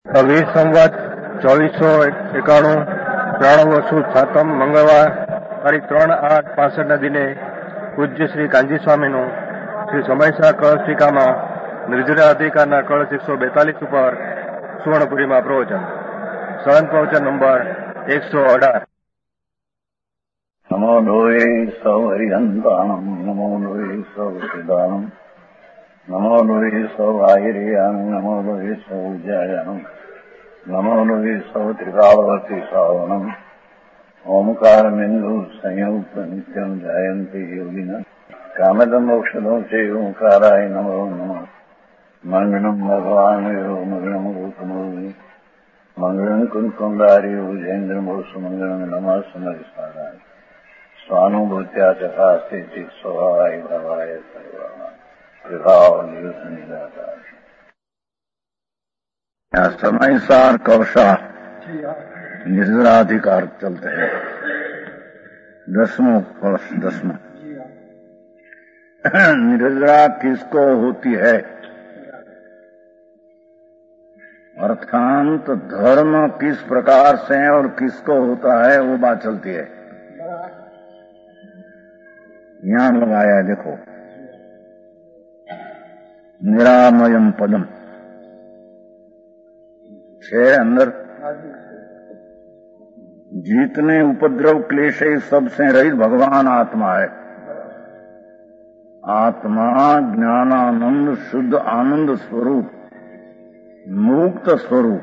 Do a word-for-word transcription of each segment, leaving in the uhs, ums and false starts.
વીસ સંવત ચોવીસો એકાણું ત્રાણું વસુ સાતમ મંગળવાર તારીખ ત્રણ આઠ પાસઠના દિને પૂજ્ય શ્રી કાંજી સ્વામીનું શ્રી સમયસા કળશિકામાં નિર્જરા અધિકારના કળશ એકસો બેતાલીસ ઉપર સુવર્ણપુરીમાં પ્રવચન. સળંગ પ્રવચન નંબર એકસો અઢાર. નમો લોહે સૌ હરિહંતાણમ નમો લોહે સૌ સિદ્ધાણમ નમો લોહે સૌ આયર્યાન નમો લોહે સૌ જયાનમ નમો લોહે સૌ ત્રિકાળવતી સાવનમ ઓમકાર બિંદુ સંયુક્ત નિત્યમ જાયંતી યોગિના કામદમ મોક્ષદો છે ઓંકારાય નમો નમઃ. મંગળમ ભગવાન મંગળમ રૂપમોહિ મંગળમ કુંકુંડારી ઉજેન્દ્રમોસુ મંગળમ નમઃ સમરિસારાય સ્વાનુભૂત્યા ચકાસ્તે ચિત સ્વભાવાય ભાવાય સર્વાય વિભાવ નિયુત નિરાકાર. समयसार कौशा निर्जराधिकार चलते हैं. दसवां कलश दसवां. निर्जरा किसको होती है? अर्थांत धर्म किस प्रकार से और किसको होता है वो बात चलती है. यहां लगाया है देखो, निरामयम पदम छह अंदर. जितने उपद्रव क्लेश है सबसे रहित भगवान आत्मा है. आत्मा ज्ञानानंद शुद्ध आनंद स्वरूप मुक्त स्वरूप.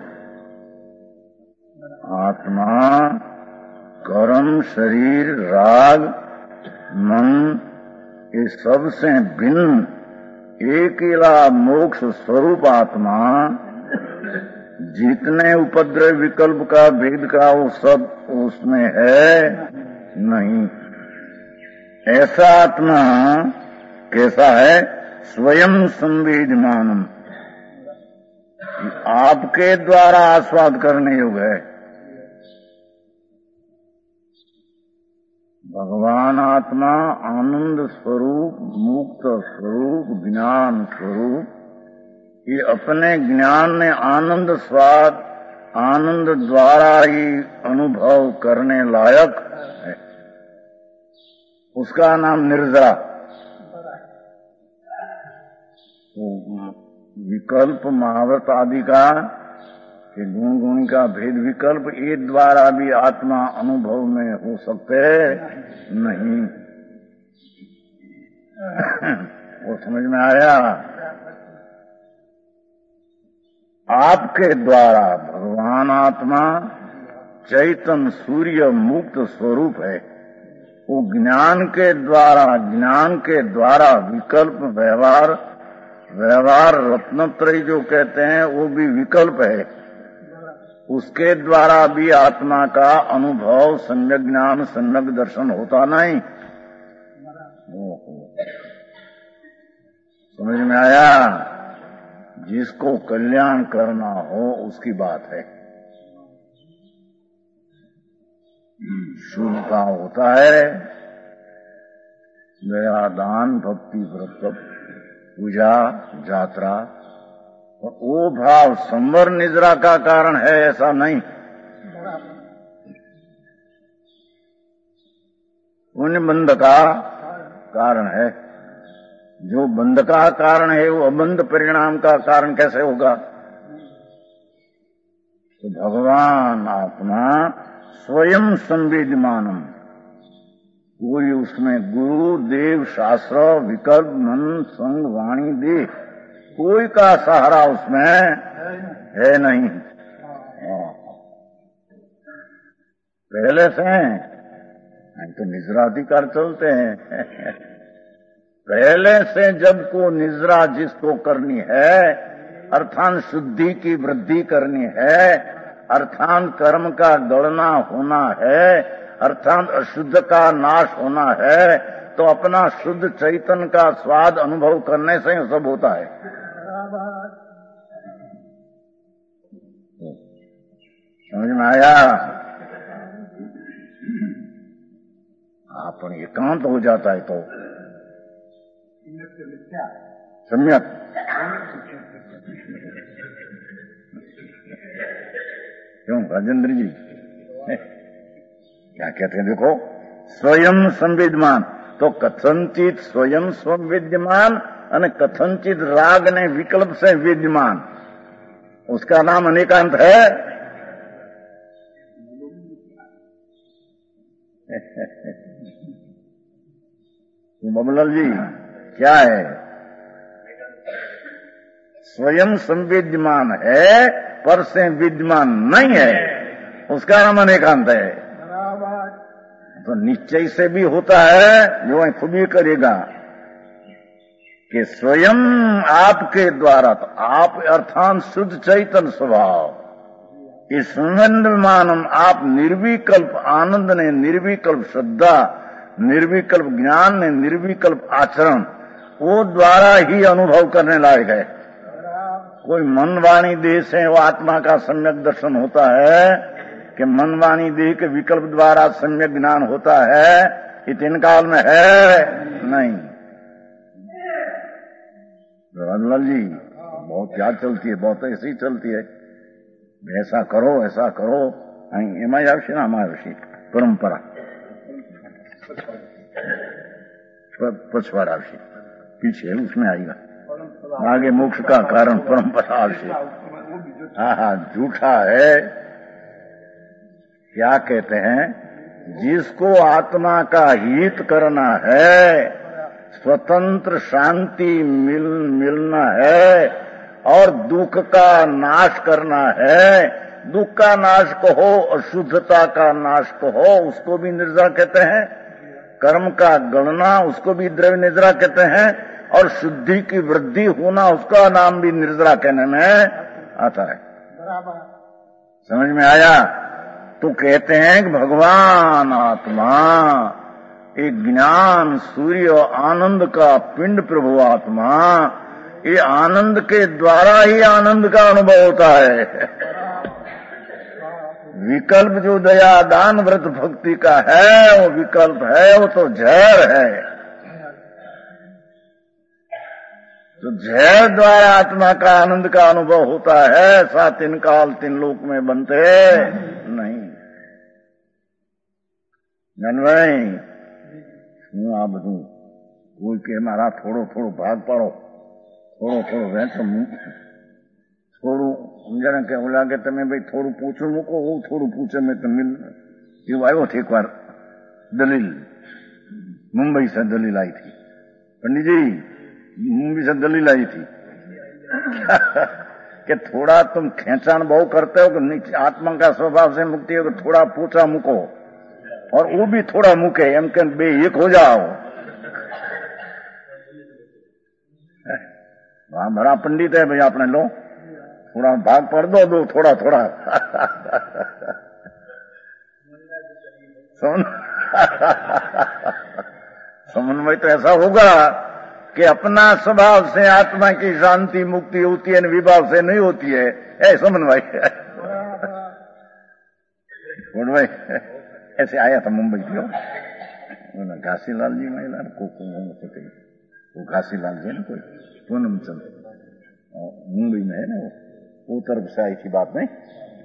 आत्मा कर्म शरीर राग मन ये सबसे भिन्न अकेला मोक्ष स्वरूप आत्मा जितने उपद्रव विकल्प का भेद का वो सब उसमें है नहीं. ऐसा आत्मा कैसा है? स्वयं संवेदमानम, आपके द्वारा आस्वाद करने योग्य है. भगवान आत्मा आनंद स्वरूप मुक्त स्वरूप ज्ञान स्वरूप ये अपने ज्ञान में आनंद स्वाद आनंद द्वारा ही अनुभव करने लायक है. उसका नाम निर्जरा. तो विकल्प महावत आदि का कि गुण गुण का भेद विकल्प ये द्वारा भी आत्मा अनुभव में हो सकते नहीं. वो समझ में आया? आपके द्वारा भगवान आत्मा चैतन्य सूर्य मुक्त स्वरूप है. वो ज्ञान के द्वारा ज्ञान के द्वारा विकल्प व्यवहार व्यवहार रत्नत्रयी जो कहते हैं वो भी विकल्प है. उसके द्वारा भी आत्मा का अनुभव सम्यक ज्ञान सम्यक दर्शन होता नहीं. समझ में आया? जिसको कल्याण करना हो उसकी बात है. शुभ का होता है दया दान भक्ति व्रत पूजा यात्रा. वो भाव संवर निद्रा का कारण है ऐसा नहीं. पुण्य बंध का कारण है. जो बंध का कारण है वो अबंध परिणाम का कारण कैसे होगा? तो भगवान आत्मा स्वयं संवेदमानम, कोई उसमें गुरु देव शास्त्र विकल्प मन संग वाणी दे कोई का सहारा उसमें है नहीं. पहले से तो निजराधिकार चलते हैं. पहले से जब को निजरा जिसको करनी है अर्थात शुद्धि की वृद्धि करनी है अर्थात कर्म का गणना होना है अर्थात अशुद्ध का नाश होना है तो अपना शुद्ध चैतन्य का स्वाद अनुभव करने से ही सब होता है. समझ में आया? अपन एकांत हो जाता है तो सम्यक राजेंद्र जी क्या कहते हैं देखो, स्वयं संविद्यमान, तो कथनचित स्वयं स्वविद्यमान અને कथनचित राग ने विकल्प से विद्यमान, उसका नाम अनेकांत है। बबलाल जी क्या है? स्वयं संविद्यमान है पर से विद्यमान नहीं है, उसका नाम अनेकांत है। तो निश्चय से भी होता है, जो खुद ही करेगा कि स्वयं आपके द्वारा, तो आप अर्थात शुद्ध चैतन्य स्वभाव, इस संविद्यमानम आप निर्विकल्प आनंद ने, निर्विकल्प श्रद्धा, निर्विकल्प ज्ञान ने, निर्विकल्प आचरण, वो द्वारा ही अनुभव करने लायक है। कोई मन वाणी देह से वो आत्मा का सम्यक दर्शन होता है कि मन वाणी देह के विकल्प द्वारा सम्यक ज्ञान होता है, ये तीन काल में है नहीं। राजलाल जी बहुत याद चलती है, बहुत ऐसी ही चलती है, ऐसा करो ऐसा करो, एम आवश्य ना हमारे विषय परंपरा पछवाड़ा विषय पीछे उसमें आएगा, आगे मोक्ष का कारण परंपरा विषय। हाँ हाँ झूठा है। क्या कहते हैं, जिसको आत्मा का हित करना है, स्वतंत्र शांति मिल मिलना है और दुख का नाश करना है, दुख का नाश कहो, अशुद्धता का नाश कहो, उसको भी निर्जरा कहते हैं। कर्म का गणना, उसको भी द्रव्य निर्जरा कहते हैं। और शुद्धि की वृद्धि होना, उसका नाम भी निर्जरा कहने में आता है। समझ में आया? तो कहते हैं कि भगवान आत्मा एक ज्ञान सूर्य आनंद का पिंड प्रभु आत्मा, ये आनंद के द्वारा ही आनंद का अनुभव होता है। विकल्प जो दया दान व्रत भक्ति का है, वो विकल्प है, वो तो जहर है। तो जहर द्वारा आत्मा का आनंद का अनुभव होता है, ऐसा तीन काल तीन लोक में बनते नहीं। जनवाई હું આ બધું કોઈ કે મારા થોડો થોડો ભાગ પાડો, થોડો થોડો વહેંચો, થોડું સમજાને કે ઓલા કે તમે ભાઈ થોડું પૂછું મૂકો, હું થોડું પૂછે મેં તમે એવું આવ્યો છે એક વાર દલીલ, मुंबई से दलील आई थी। पंडित जी मुंबई से दलील आई थी कि थोड़ा तुम खेचाण बहु करते हो कि आत्मा का स्वभाव से मुक्ति हो, तो थोड़ा पूछा मूको और वो भी थोड़ा मूके, एम के बे एक हो जाओ। वहां बड़ा पंडित है भाई, आपने लो थोड़ा भाग पढ़ दो, दो थोड़ा थोड़ा समन्वय तो ऐसा होगा कि अपना स्वभाव से आत्मा की शांति मुक्ति होती है, विभाव से नहीं होती है, ऐ समन्वय समन्वय ऐसे आया था मुंबई की, घासीलाल जी महिला को वो घासीलाल जी ना कोई पूनम चंद मुंबई में है ना, वो तरफ से आई थी बात नहीं।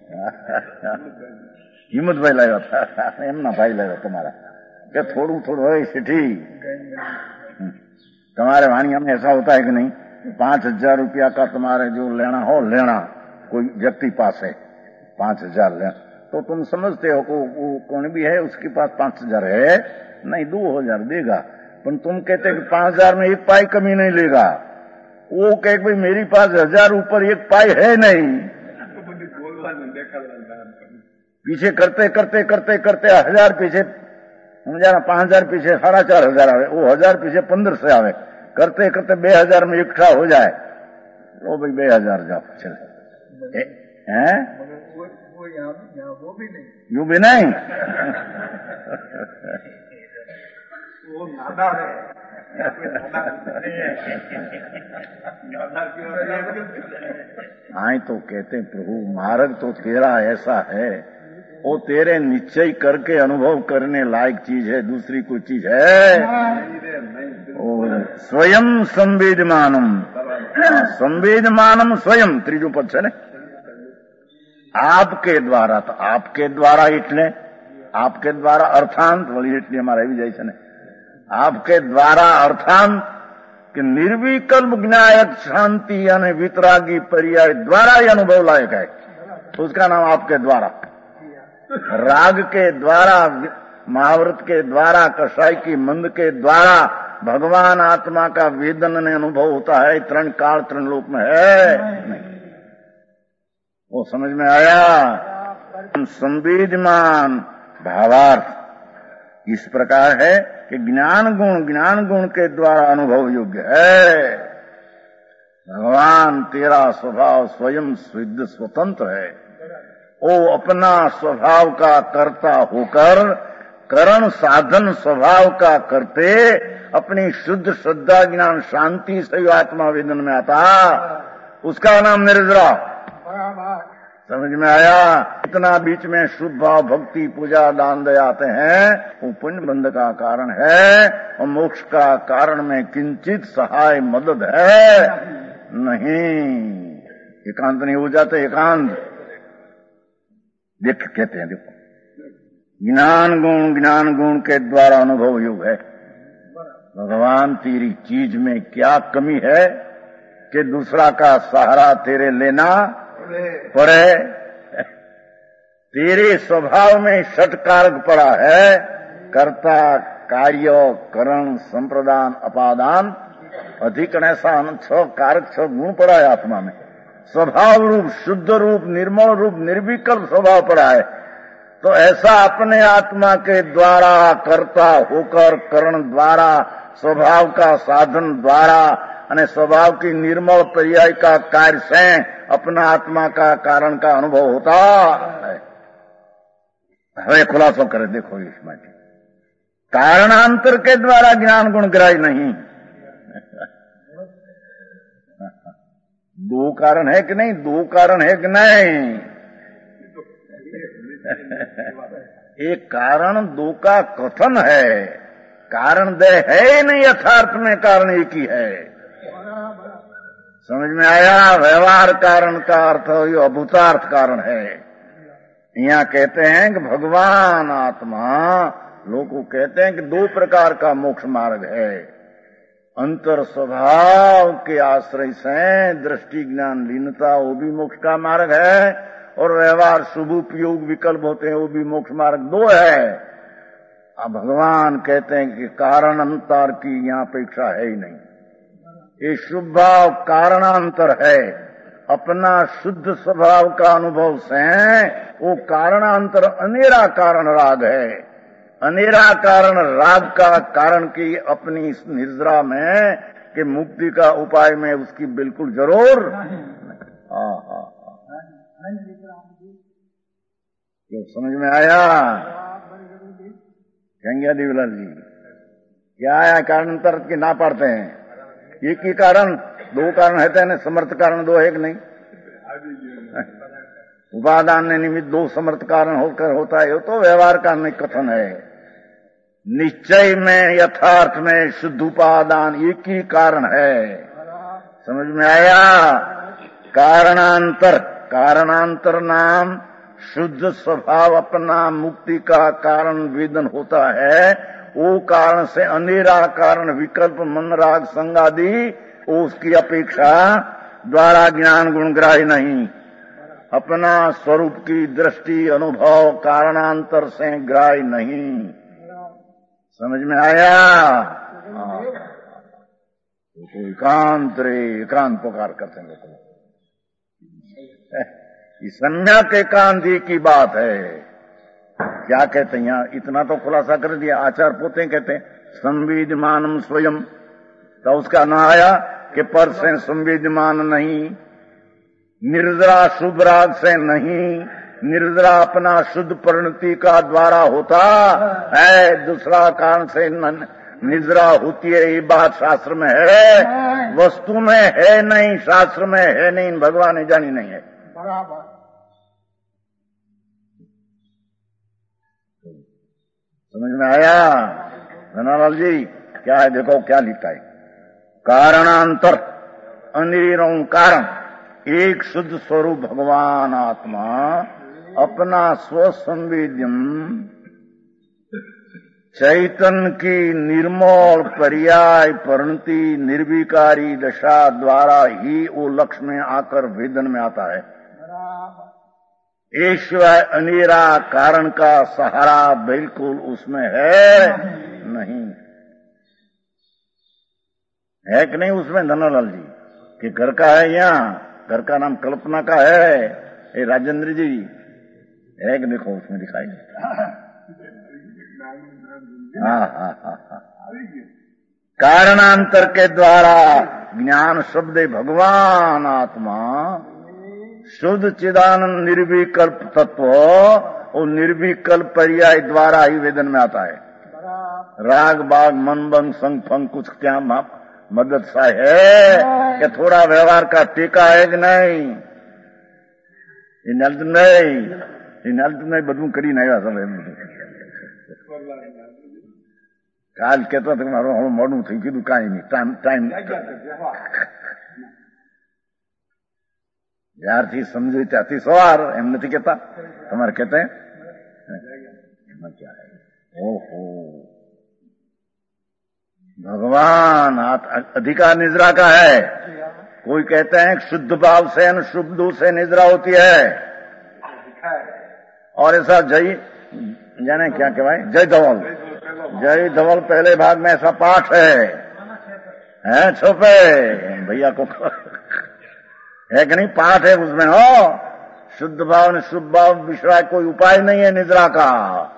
हिम्मत भाई लाया था, एमना भाई लाया तुम्हारा क्या थोड़ू थोड़ू है सिटी। तुम्हारे वाणिया में ऐसा होता है कि नहीं, पांच हजार रुपया का तुम्हारे जो लेना हो लेना, कोई व्यक्ति पास है पांच हजार लेना, तो तुम समझते हो को वो कौन भी है उसके पास पांच हजार है, नहीं दो हजार देगा, पर तुम कहते कि पांच हजार में एक पाई कमी नहीं लेगा। वो कहे भाई मेरी पास हजार ऊपर एक पाई है नहीं, पीछे करते करते करते करते हजार पीछे समझा, पांच हजार पीछे साढ़ा चार हजार आवे, वो हजार पीछे पंद्रह से आवे, करते करते बे हजार में इकट्ठा हो जाए, लो भाई बे हजार जाओ चले हैं, यूं भी नहीं वो नादा है आए तो कहते प्रभु मार्ग तो तेरा ऐसा है, वो तेरे निश्चय करके अनुभव करने लायक चीज है, दूसरी कोई चीज है। और स्वयं संवेदमानम, संवेदमानम स्वयं त्रिजु पद है, आपके द्वारा, तो आपके द्वारा इटले आपके द्वारा अर्थांत वही इटली हमारा भी जैसे ने आपके द्वारा अर्थांत कि निर्विकल्प ज्ञायक शांति यानी वितरागी पर्याय द्वारा ही अनुभव लायक है, उसका नाम आपके द्वारा। राग के द्वारा, महाव्रत के द्वारा, कसाई की मंद के द्वारा भगवान आत्मा का वेदन ने अनुभव होता है, तृण काल तृण लोक में है नहीं। वो समझ में आया? संवेदमान भावार्थ इस प्रकार है कि ज्ञान गुण ज्ञान गुण के द्वारा अनुभव योग्य है। भगवान तेरा स्वभाव स्वयं सिद्ध स्वतंत्र है, वो अपना स्वभाव का कर्ता होकर करण साधन स्वभाव का करते अपनी शुद्ध श्रद्धा ज्ञान शांति से आत्मा वेदन में आता, उसका नाम निर्जरा। समझ में आया? इतना बीच में शुभ भाव भक्ति पूजा दान दे आते हैं, वो पुण्य बंध का कारण है और मोक्ष का कारण में किंचित सहाय मदद है नहीं। एकांत नहीं हो जाते, एकांत देख कहते हैं। देखो, ज्ञान गुण ज्ञान गुण के द्वारा अनुभव योग है। भगवान तेरी चीज में क्या कमी है कि दूसरा का सहारा तेरे लेना पड़े? तेरे स्वभाव में षटकारक पड़ा है, कर्ता कार्य करण संप्रदान अपादान अधिकरण, ऐसा छह कारक छह गुण पड़ा है आत्मा में। स्वभाव रूप शुद्ध रूप निर्मल रूप निर्विकल्प स्वभाव पड़ा है। तो ऐसा अपने आत्मा के द्वारा कर्ता होकर करण द्वारा स्वभाव का साधन द्वारा અને स्वभाव की निर्मल पर्याय का कार्य से अपना आत्मा का कारण का अनुभव होता है। हमें खुलासा करे, देखो इसमें कारणांतर के द्वारा ज्ञान गुण ग्राह्य नहीं। दो कारण है कि नहीं? दो कारण है कि नहीं? एक कारण दो का कथन है, कारण दे है नहीं, यथार्थ में कारण एक ही है। समझ में आया? व्यवहार कारण का अर्थ ये अभूतार्थ कारण है। यहाँ कहते हैं कि भगवान आत्मा, लोग कहते हैं कि दो प्रकार का मोक्ष मार्ग है। अंतर स्वभाव के आश्रय से दृष्टि ज्ञान लीनता, वो भी मोक्ष का मार्ग है, और व्यवहार शुभ उपयोग विकल्प होते हैं, वो भी मोक्ष मार्ग। दो है। अब भगवान कहते हैं कि कारण अंतर की यहाँ अपेक्षा है ही नहीं। ये शुभ भाव कारणांतर है, अपना शुद्ध स्वभाव का अनुभव से वो कारणांतर अनेरा कारण राग है। अनेरा कारण राग का कारण की अपनी इस निद्रा में कि मुक्ति का उपाय में उसकी बिल्कुल जरूर। हाँ हाँ तो समझ में आया? कहेंगे देवीलाल जी क्या आया? कारणांतर की ना पढ़ते हैं। एक ही कारण, दो कारण है ना, समर्थ कारण दो है कि नहीं? उपादान ने निमित्त दो समर्थ कारण होकर होता है, तो व्यवहार का नहीं कथन है। निश्चय में यथार्थ में शुद्ध उपादान एक ही कारण है। समझ में आया? कारणांतर, कारणांतर नाम शुद्ध स्वभाव अपना मुक्ति का कारण वेदन होता है। वो कारण से अनेरा कारण विकल्प मन राग संगादि उसकी अपेक्षा द्वारा ज्ञान गुण ग्राह्य नहीं। अपना स्वरूप की दृष्टि अनुभव कारणांतर से ग्राह्य नहीं। समझ में आया? तो एकांत रे एकांत पुकार करते हैं। सम्यक एकांत की बात है। क्या कहते हैं यहाँ? इतना तो खुलासा कर दिया। आचार पोते कहते हैं संवेदमानम स्वयं, तो उसका ना आया कि पर से संवेदमान नहीं, निर्जरा शुभ राग से नहीं, निर्जरा अपना शुद्ध परिणति का द्वारा होता है, दूसरा कारण से निर्जरा होती है। ये बात शास्त्र में है, वस्तु में है नहीं, शास्त्र में है नहीं, भगवान ने जानी नहीं है। बराबर समझ में आया? धनालाल जी क्या है? देखो क्या लिखा है। कारणांतर अनिर्णय कारण, एक शुद्ध स्वरूप भगवान आत्मा अपना स्वसंवेद्यम चैतन्य की निर्मल पर्याय परिणति निर्विकारी दशा द्वारा ही वो लक्ष्य में आकर वेदन में आता है। ईश्वर अनेरा कारण का सहारा बिल्कुल उसमें है नहीं, है कि नहीं उसमें धनालाल जी? कि घर का है, यहाँ घर का नाम कल्पना का है, ये राजेंद्र जी है कि देखो उसमें दिखाई हाँ हाँ हाँ हाँ कारणांतर के द्वारा ज्ञान शब्द भगवान आत्मा शुद्ध चिदानंद निर्विकल्प तत्व और निर्विकल्प पर्याय द्वारा ही वेदन में आता है। राग बाग मन बंग संग फंग कुछ क्या मदद सा है कि थोड़ा व्यवहार का टीका है कि नहीं? इनल्ट नहीं इनल्ट नहीं બધું કરી નાખ્યા તમે કાલ કહેતો હતો મારું હવે મોડું થઈ ગયું, કાંઈ નહીં, ટાઈમ ટાઈમ જ્યારથી સમજે ત્યાંથી સવાર એમ નથી કહેતા, તમારે કહેતા એમાં क्या है? ओहो भगवान अधिकार निद्रा का है। कोई कहते हैं शुद्ध भाव से शुद्ध से निद्रा होती है, और ऐसा जय जाने क्या कहवाए जय धवल जय धवल पहले भाग में ऐसा पाठ है, है छुपे भैया को है कि नहीं? पाठ है उसमें हो शुद्ध भाव ने शुभ भाव विश्वास कोई उपाय नहीं है निद्रा का,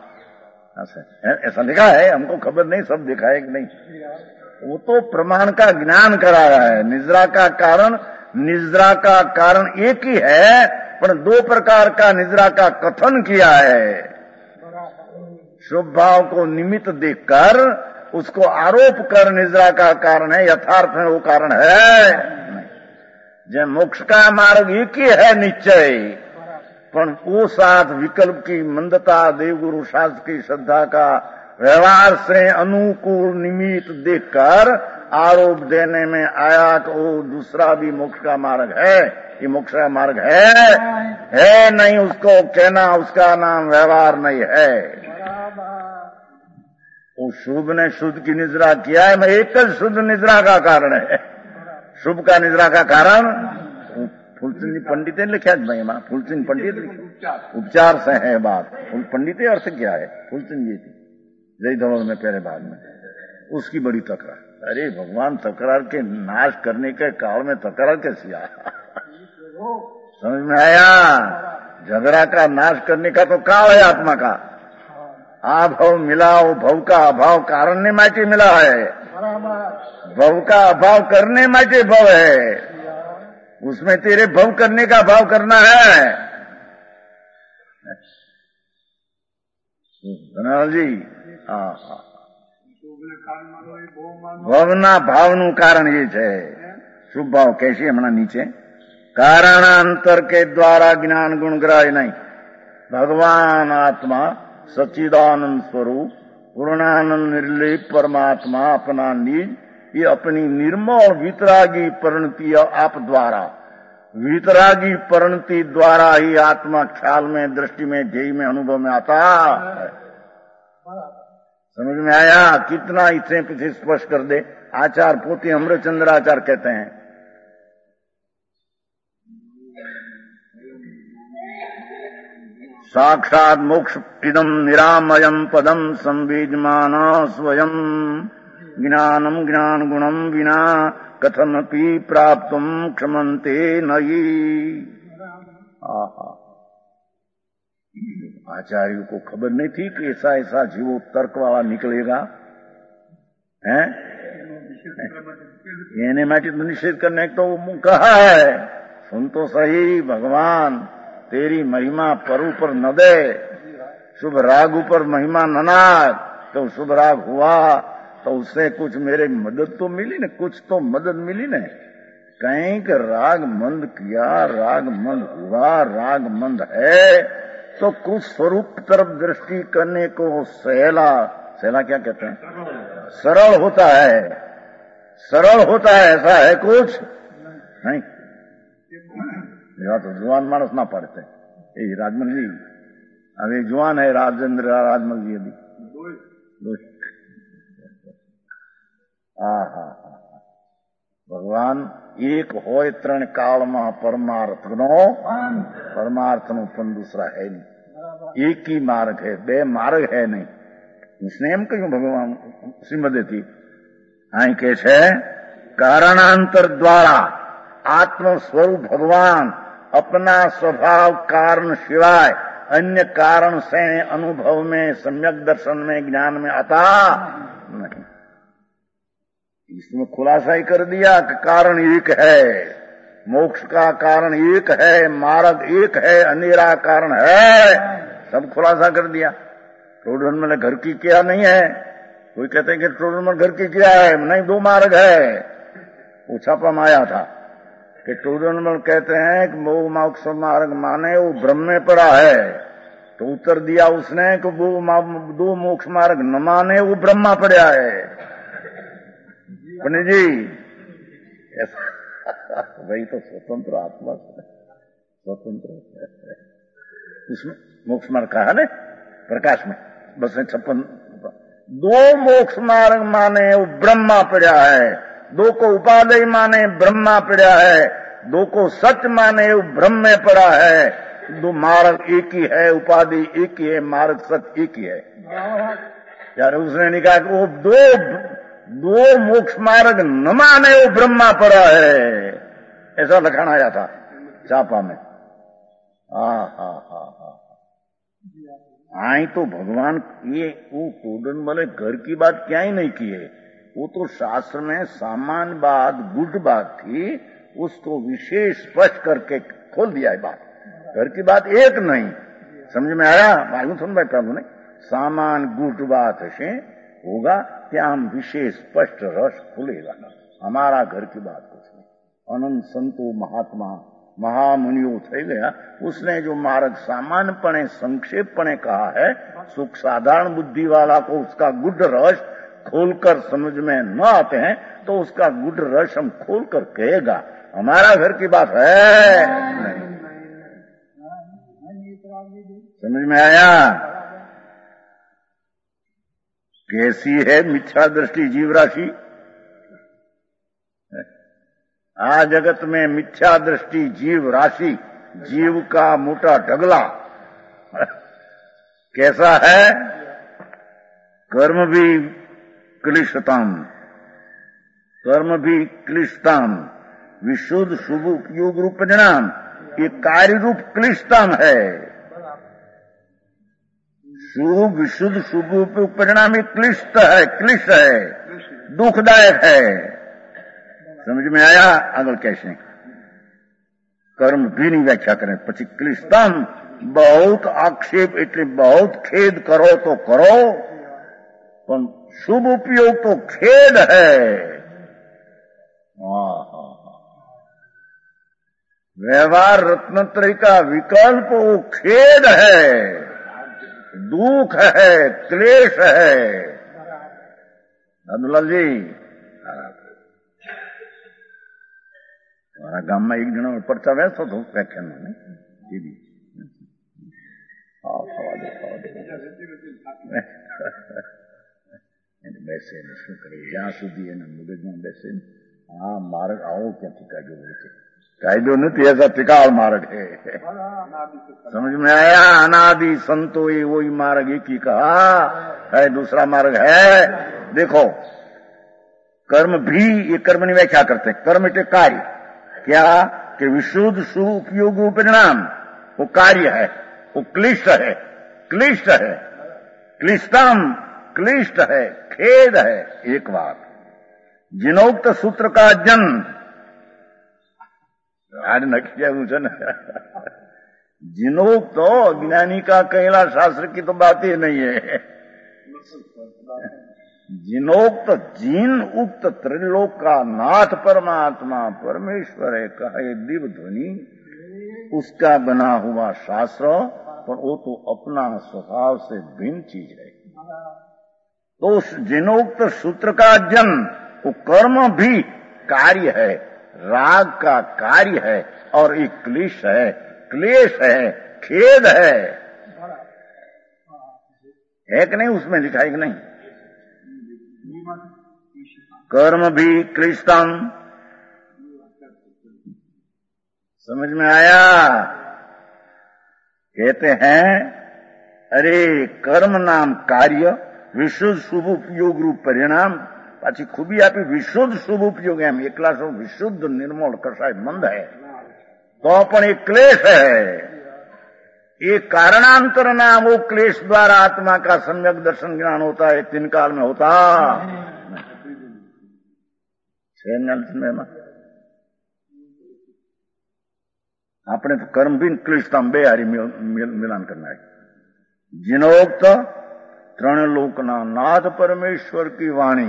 ऐसा लिखा है, हमको खबर नहीं सब लिखा है कि नहीं। वो तो प्रमाण का ज्ञान करा रहा है। निद्रा का कारण निद्रा का कारण एक ही है, पर दो प्रकार का निद्रा का कथन किया है। शुभ भाव को निमित्त देखकर उसको आरोप कर निद्रा का कारण है, यथार्थ में वो कारण है जो मोक्ष का मार्ग एक ही है निश्चय, पर वो साथ विकल्प की मंदता देवगुरु शास्त्र की श्रद्धा का व्यवहार से अनुकूल निमित्त देखकर आरोप देने में आया कि वो दूसरा भी मोक्ष का मार्ग है, ये मोक्ष का मार्ग है है नहीं, उसको कहना उसका नाम व्यवहार नहीं है। वो शुभ ने शुद्ध की निद्रा किया है, मैं एक शुद्ध निद्रा का कारण है, शुभ का निद्रा का कारण फूलचंद जी पंडित लिखा भाई माँ फूलचंद पंडित उपचार से है बात। पंडित अर्थ क्या है? फूलचंद जी थी जय धवल में पहले भाग में उसकी बड़ी तकरार। अरे भगवान तकरार के नाश करने के काल में तकरार कैसी आया? समझ में आया? झगड़ा का नाश करने का तो काल है आत्मा का। अभाव मिला, वो भव का अभाव कारण ने माटे मिला है, भव का अभाव करने माटे भव है, उसमें तेरे भव करने का भाव करना है। ધનાલ जी હા હા ભવના ભાવનું કારણ એ છે શુભ ભાવ કહેશે હમણાં નીચે कारणांतर के द्वारा ज्ञान गुण ग्राह्य नहीं। भगवान आत्मा सच्चिदानंद स्वरूप पूर्णानंद निर्लेप परमात्मा अपना निज ये अपनी निर्मल वितरागी परिणति आप द्वारा वितरागी परिणति द्वारा ही आत्मा ख्याल में दृष्टि में ध्येय में अनुभव में आता है। समझ में आया? कितना इसे पीछे स्पष्ट कर दे। आचार पोती अमृतचंद्र आचार कहते हैं साक्षात मोक्ष इदम निरामयम पदम संवेदमान स्वयं ज्ञानम ज्ञान गुणम विना कथमपि प्राप्तुम क्षमन्ते नयि। आचार्यों को खबर नहीं थी कि ऐसा ऐसा जीवो तर्क वाला निकलेगा, हैं? येने माटी तो निषेध करने तो कहा है, सुन तो सही भगवान तेरी महिमा पर ऊपर न दे, शुभ राग ऊपर महिमा न नाग, तो शुभ राग हुआ तो उससे कुछ मेरे मदद तो मिली न, कुछ तो मदद मिली न। कहीं का राग मंद किया, राग मंद हुआ, राग मंद है तो कुछ स्वरूप तरफ दृष्टि करने को सहला सहला क्या कहते हैं? सरल होता है, सरल होता है, ऐसा है कुछ नहीं। એવા તો જુવાન માણસ ના પાડતે એ રાજમલજી હવે જુવાન હે રાજેન્દ્ર રાજમલજી હતી હા હા હા ભગવાન એક હોય ત્રણ કાળમાં પરમાર્થનો પરમાર્થનો પણ દૂસરા है नहीं एक ही मार्ग है बे मार्ग है नहीं उसने એમ કહ્યું ભગવાન શ્રીમદેથી અહીં કે છે कारणांतर द्वारा आत्म स्वरूप भगवान अपना स्वभाव कारण सिवाय अन्य कारण से अनुभव में सम्यक दर्शन में ज्ञान में आता नहीं। इसमें खुलासा ही कर दिया कि कारण एक है, मोक्ष का कारण एक है, मार्ग एक है, अनेरा कारण है, सब खुलासा कर दिया। ट्रोडनमल घर की क्या नहीं है, कोई कहते हैं कि ट्रोडनमल घर की क्या है, नहीं दो मार्ग है। वो छापा में आया था कि ट्रोडनमल कहते हैं कि वो मोक्ष मार्ग माने वो ब्रह्म में पड़ा है, तो उत्तर दिया उसने कि वो दो मोक्ष मार्ग न माने वो ब्रह्मा पड़ा है। पंडित जी वही तो स्वतंत्र आत्मा स्वतंत्र उसमें मोक्ष मार्ग कहा है ना प्रकाश में बस छप्पन दो मोक्ष मार्ग माने वो ब्रह्मा पड़ा है, दो को उपादेय माने ब्रह्मा पड़ा है, दो को सच माने वो ब्रह्म में पड़ा है। दो मार्ग एक ही है, उपाधि एक ही है, मार्ग सच एक ही है। यार उसने नहीं कहा कि वो दो दो मोक्ष मार्ग न माने वो ब्रह्मा पड़ा है, ऐसा लखान आया था छापा में। हा हा हा हा आई तो भगवान ये वो टोडन वाले घर की बात क्या ही नहीं की है, वो तो शास्त्र में सामान्य बात गुड बात थी, उसको विशेष स्पष्ट करके खोल दिया है बात। घर की बात एक नहीं, समझ में आया? मालूम सुन भाई प्रभु ने सामान्य गुड बात है होगा क्या हम विशेष स्पष्ट रस खुलेगा। हमारा घर की बात कुछ नहीं। अनंत संतो महात्मा महामुनियों थे गया, उसने जो मार्ग सामान्यपणे संक्षेपणे कहा है, सुख साधारण बुद्धि वाला को उसका गुड रस खोलकर समझ में न आते हैं तो उसका गुड रस हम खोलकर कहेगा। हमारा घर की बात है नहीं। समझ में आया? कैसी है मिथ्या दृष्टि जीव राशि? आ जगत में मिथ्या दृष्टि जीव राशि, जीव का मोटा ढगला कैसा है? कर्म भी क्लिष्टतम, कर्म भी क्लिष्टतम, विशुद्ध शुभ उपयोग रूप परिणाम ये कार्य रूप क्लिष्टतम है। शुभ विशुद्ध शुभ उपयोग परिणाम ये क्लिष्ट है, क्लिष्ट है, दुखदायक है। समझ में आया? अगल कैसे कर्म भी नहीं व्याख्या करें पची क्लिष्टतम बहुत आक्षेप એટલે बहुत खेद करो तो करो, पर शुभ उपयोग तो खेद है। व्यवहार रत्नत्रय का विकल्प वो खेद है, दुख है, क्लेश है। दादूलाल जी મારા ગામમાં એક જણો પડતા બેસતો હતો વ્યાખ્યાનમાં ને દીદી હા ખાવા દે ખાવા દે બેસે ને શું કરે જ્યાં સુધી એના મગજમાં બેસે ને હા માર્ગ આવો ક્યાંથી કાઢ્યો હોય છે? कायदो नहीं ऐसा टिकाव मार्ग है। समझ में आया? अनादि संतो ये वही मार्ग एक ही कहा है, दूसरा मार्ग है। देखो कर्म भी ये कर्म की व्याख्या करते हैं। कर्म के कार्य क्या कि विशुद्ध शुभ उपयोग परिणाम वो कार्य है, वो क्लिष्ट है, क्लिष्ट है, क्लिष्टम क्लिष्ट है, खेद है। एक बात जिनोक्त सूत्र का जन्म आज नखिया છે ને जिनोक्त तो अज्ञानी का कहला शास्त्र की तो बात ही नहीं है। जिनोक्त जिन उक्त त्रिलोक का नाथ परमात्मा परमेश्वर है कहा दिव्य ध्वनि उसका बना हुआ शास्त्र, पर वो तो अपना स्वभाव से भिन्न चीज है। तो उस जिनोक्त सूत्र का जन्म वो कर्म भी कार्य है, राग का कार्य है और एक क्लेश है, क्लेश है, खेद है, है कि नहीं? उसमें लिखा है कि नहीं? कर्म भी क्लिष्टम, समझ में आया? कहते हैं अरे कर्म नाम कार्य विशुद्ध शुभ उपयोग रूप परिणाम, पाછી खूबी आपी विशुद्ध शुभ उपयोग एम एकला सौ विशुद्ध निर्मल कसाय मंद है तो पण एक क्लेश है। ये कारणांतर नाम वो क्लेश द्वारा आत्मा का सम्यक दर्शन ज्ञान होता है, तीन काल में होता में આપણે તો કર્મ બી ક્લિષ્ટમ બે હારી મિલાન કરना है। जिनोक्त त्रण लोकना नाथ परमेश्वर की वाणी,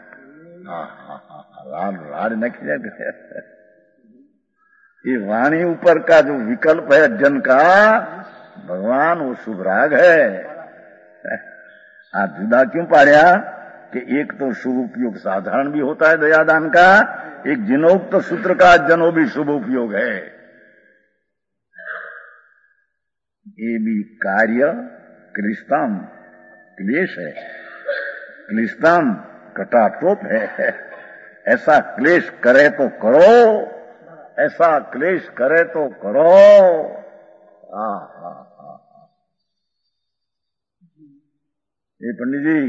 राज राज नखी जाए। ये वाणी ऊपर का जो विकल्प है अध्ययन का, भगवान वो शुभ राग है। आप जुदा क्यों पाड़िया कि एक तो शुभ उपयोग साधारण भी होता है दयादान का, एक जिनोक्त सूत्र का अध्ययन वो भी शुभ उपयोग है। ये भी कार्य क्लिष्टम क्लेश है, क्लिष्टम कटाटोप है। ऐसा क्लेश करे तो करो, ऐसा क्लेश करे तो करो। आ, आ, आ, आ। ये पंडित जी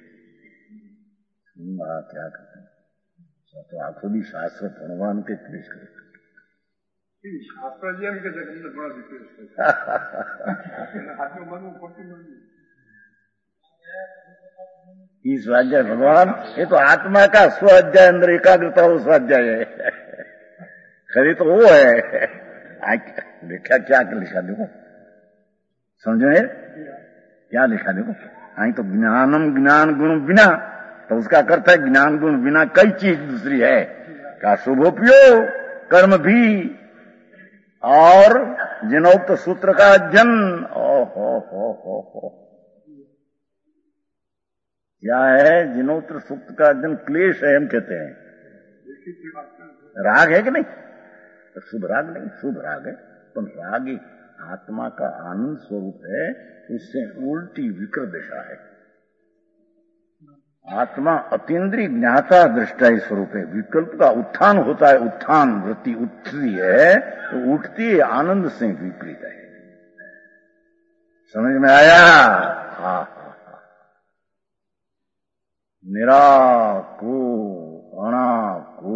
क्या करते हैं तो आखो भी शास्त्र भगवान के क्लेश करते શાસ્ત્ર જે એમ કે છે તમને ઘણા રિક્વેસ્ટ છે આટલું બનવું ખોટું નથી। ये स्वाध्याय भगवान, ये तो आत्मा का स्व अध्याय, अंदर एकाग्रता वो स्वाध्याय है। खरी तो वो है। लिखा क्या लिखा देखो, समझे क्या लिखा देखो। आई तो ज्ञानम ज्ञान गुण बिना, तो उसका अर्थ है ज्ञान गुण बिना कई चीज दूसरी है का शुभोपयोग कर्म भी और जिनोक्त सूत्र का अध्ययन। ओ हो हो हो हो क्या है? जिनोक्त सूत्र का अध्ययन क्लेश है हम कहते हैं। राग है कि नहीं? तो शुभ राग नहीं, शुभ राग है, पर राग ही आत्मा का आनंद स्वरूप है, उससे उल्टी विकृत दिशा है। आत्मा अतीन्द्रिय ज्ञाता दृष्टा स्वरूप है। विकल्प का उत्थान होता है, उत्थान वृत्ति उठती है तो उठती है आनंद से विपरीत है। समझ में आया? हा निराकू अणाकू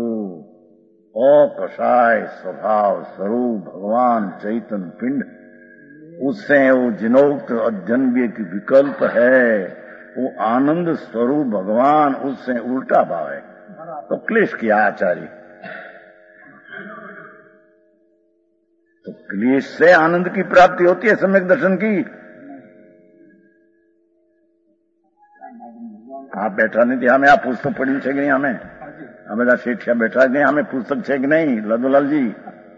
अकषाय स्वभाव स्वरूप भगवान चैतन्य पिंड, उससे वो जिनोक्त अध्ययन भी एक विकल्प है। वो आनंद स्वरूप भगवान, उससे उल्टा भाव है तो क्लेश किया आचार्य। तो क्लेश से आनंद की प्राप्ति होती है सम्यक दर्शन की। आप बैठा नहीं थे हमें, आप पुस्तक पढ़ी है कि नहीं? हमें हमें शिक्षा बैठा नहीं, हमें पुस्तक है कि नहीं? लदुलाल जी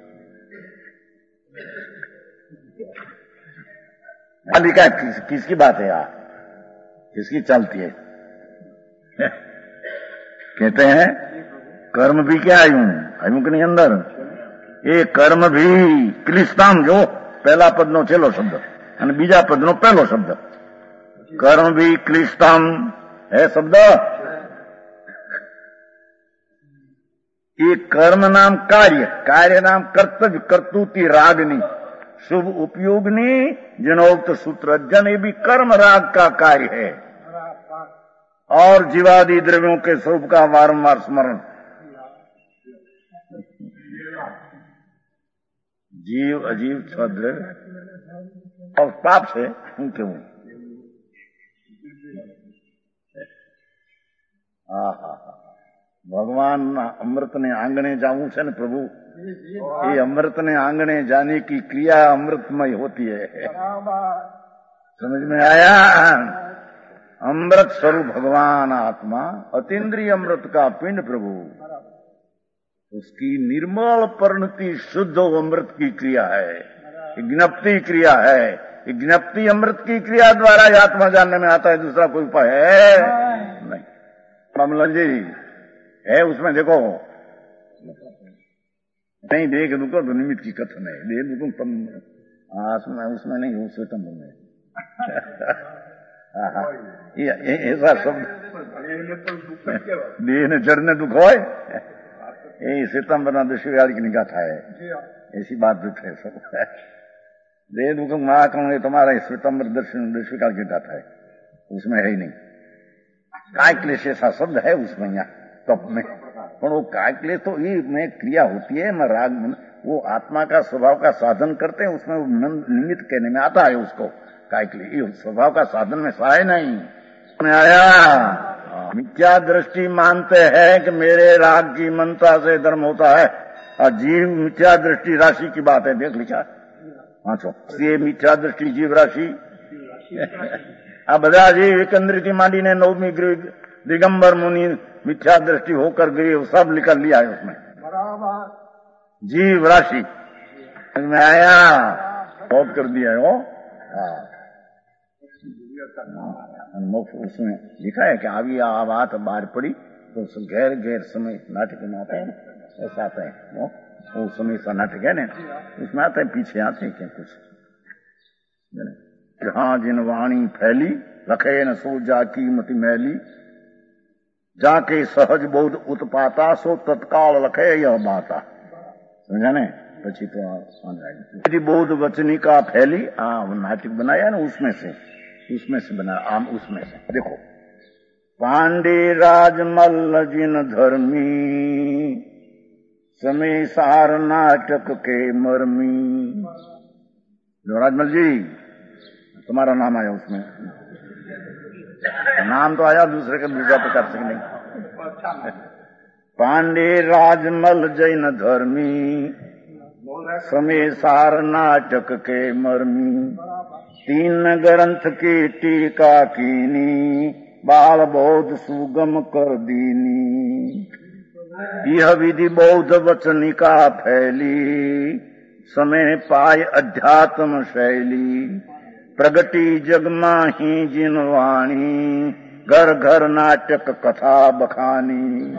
लिखा किस, किसकी बात है यार, किसकी चलती है? कहते हैं कर्म भी क्या आयु आयु के नहीं अंदर, ये कर्म भी क्लिष्टम, जो पहला पद नो छेलो शब्द और बीजा पद नो पहलो शब्द, कर्म भी क्लिष्टम है शब्द। ये कर्म नाम कार्य, कार्य नाम कर्तव्य, कर्तुति रागनी, शुभ उपयोगनी, जिनोक्त सूत्र अध्ययन, ये भी कर्म राग का कार्य है। और जीवादि द्रव्यों के स्वरूप का वारंवार स्मरण। जीव अजीव छद्र और पाप से उनके मुंह। हा हा हा भगवान अमृत ने आंगणे जाऊं से न प्रभु, ये अमृत ने आंगणे जाने की क्रिया अमृतमय होती है। समझ में आया? अमृत स्वरूप भगवान आत्मा, अतीन्द्रिय अमृत का पिंड प्रभु, उसकी निर्मल परिणति शुद्ध अमृत की क्रिया है, ज्ञप्ति क्रिया है। ज्ञप्ति अमृत की क्रिया द्वारा आत्मा जानने में आता है, दूसरा कोई उपाय है नहीं। कमलन जी है उसमें देखो, नहीं देख दुखो तो निमित्त की कथन है, देह दुखो तम उसमें उसमें नहीं हो श्वेतंबर में ऐसा शब्द देह ने जड़ ने दुख हो ये श्वेतंबर दशविकाल की गाथा है, ऐसी बात दुख है सब। देह दुख महा कहूंगे तुम्हारा श्वेतंबर दर्शन दशविकाल की गाथा है, उसमें है ही नहीं। काय क्लेश ऐसा शब्द है उसमें यहाँ तप में, पर वो काय क्लेश तो ये में क्रिया होती है, मैं राग वो आत्मा का स्वभाव का साधन करते हैं, उसमें निमित्त कहने में आता है उसको काय क्लेश, ये स्वभाव का साधन में सहाय नहीं में आया। मिथ्या दृष्टि मानते हैं कि मेरे राग की मनता से धर्म होता है, और जीव मिथ्या दृष्टि राशि की बात है, देख लिखा वाँचो, ये मिथ्या दृष्टि जीव राशि आ બધા जी एकंद्रिति मांडी ने नवमी दिगंबर मुनि मिथ्या दृष्टि होकर गई, वो सब लिख लिया है उसमें जीव राशि में आया, बहुत कर दिया है वो। मोक्ष उसमें लिखा है कि अभी बात बाहर पड़ी तो गैर गैर समय नाटक में आता है, ऐसा आता है वो, वो समय सा नाटक है ना, उसमें आता है पीछे आते हैं क्या कुछ, जहां जिन वाणी फैली लखे न सो जाकी मति मैली, जाके सहज बोध उत्पाता सो तत्काल लखे यह बाता, समझा ने પછી તો यदि बोध वचनी का फैली, हाँ नाटक बनाया ना उसमें से उसमें से बना आम उसमें से देखो, पांडे राजमल्ल जिन धर्मी समय सार नाटक के मर्मी। जो राजमल जी तुम्हारा नाम आया उसमें, नाम तो आया दूसरे का दूसरा प्रकार से नहीं। पांडे राजमल जैन धर्मी समय सार नाटक के मर्मी, तीन ग्रंथ की टीका कीनी बाल बौद्ध सुगम कर दीनी, यह विधि बौद्ध वचनिका फैली समय पाय अध्यात्म शैली, प्रगति जगमा ही जिन वाणी घर घर नाटक कथा बखानी।